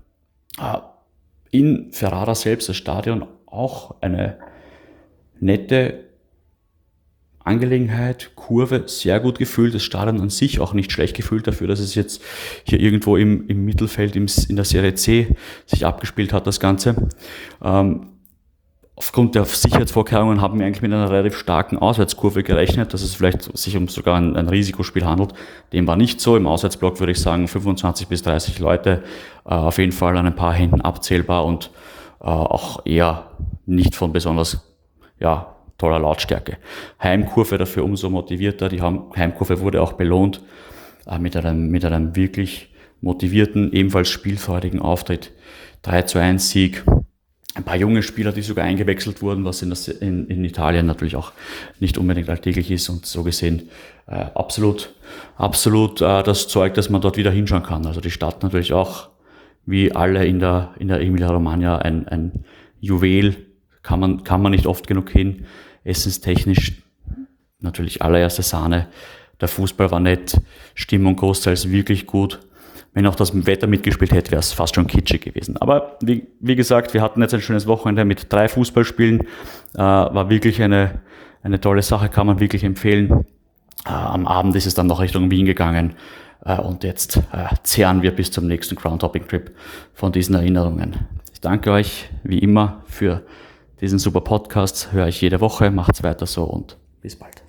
In Ferrara selbst, das Stadion, auch eine nette Angelegenheit, Kurve sehr gut gefüllt, das Stadion an sich auch nicht schlecht gefüllt dafür, dass es jetzt hier irgendwo im Mittelfeld in der Serie C sich abgespielt hat, das Ganze. Aufgrund der Sicherheitsvorkehrungen haben wir eigentlich mit einer relativ starken Auswärtskurve gerechnet, dass es vielleicht sich um sogar ein Risikospiel handelt. Dem war nicht so. Im Auswärtsblock würde ich sagen 25 bis 30 Leute, auf jeden Fall an ein paar Händen abzählbar und auch eher nicht von besonders toller Lautstärke. Heimkurve dafür umso motivierter. Die Heimkurve wurde auch belohnt mit einem wirklich motivierten, ebenfalls spielfreudigen Auftritt. 3-1 Sieg. Ein paar junge Spieler, die sogar eingewechselt wurden, was in Italien natürlich auch nicht unbedingt alltäglich ist, und so gesehen absolut das Zeug, dass man dort wieder hinschauen kann. Also die Stadt natürlich auch, wie alle in der Emilia-Romagna, ein Juwel, kann man nicht oft genug hin. Essenstechnisch natürlich allererste Sahne. Der Fußball war nett, Stimmung großteils wirklich gut. Wenn auch das Wetter mitgespielt hätte, wäre es fast schon kitschig gewesen. Aber wie gesagt, wir hatten jetzt ein schönes Wochenende mit 3 Fußballspielen. War wirklich eine tolle Sache, kann man wirklich empfehlen. Am Abend ist es dann noch Richtung Wien gegangen. Und jetzt zehren wir bis zum nächsten Groundhopping-Trip von diesen Erinnerungen. Ich danke euch wie immer für diesen super Podcast. Höre ich jede Woche, macht's weiter so und bis bald.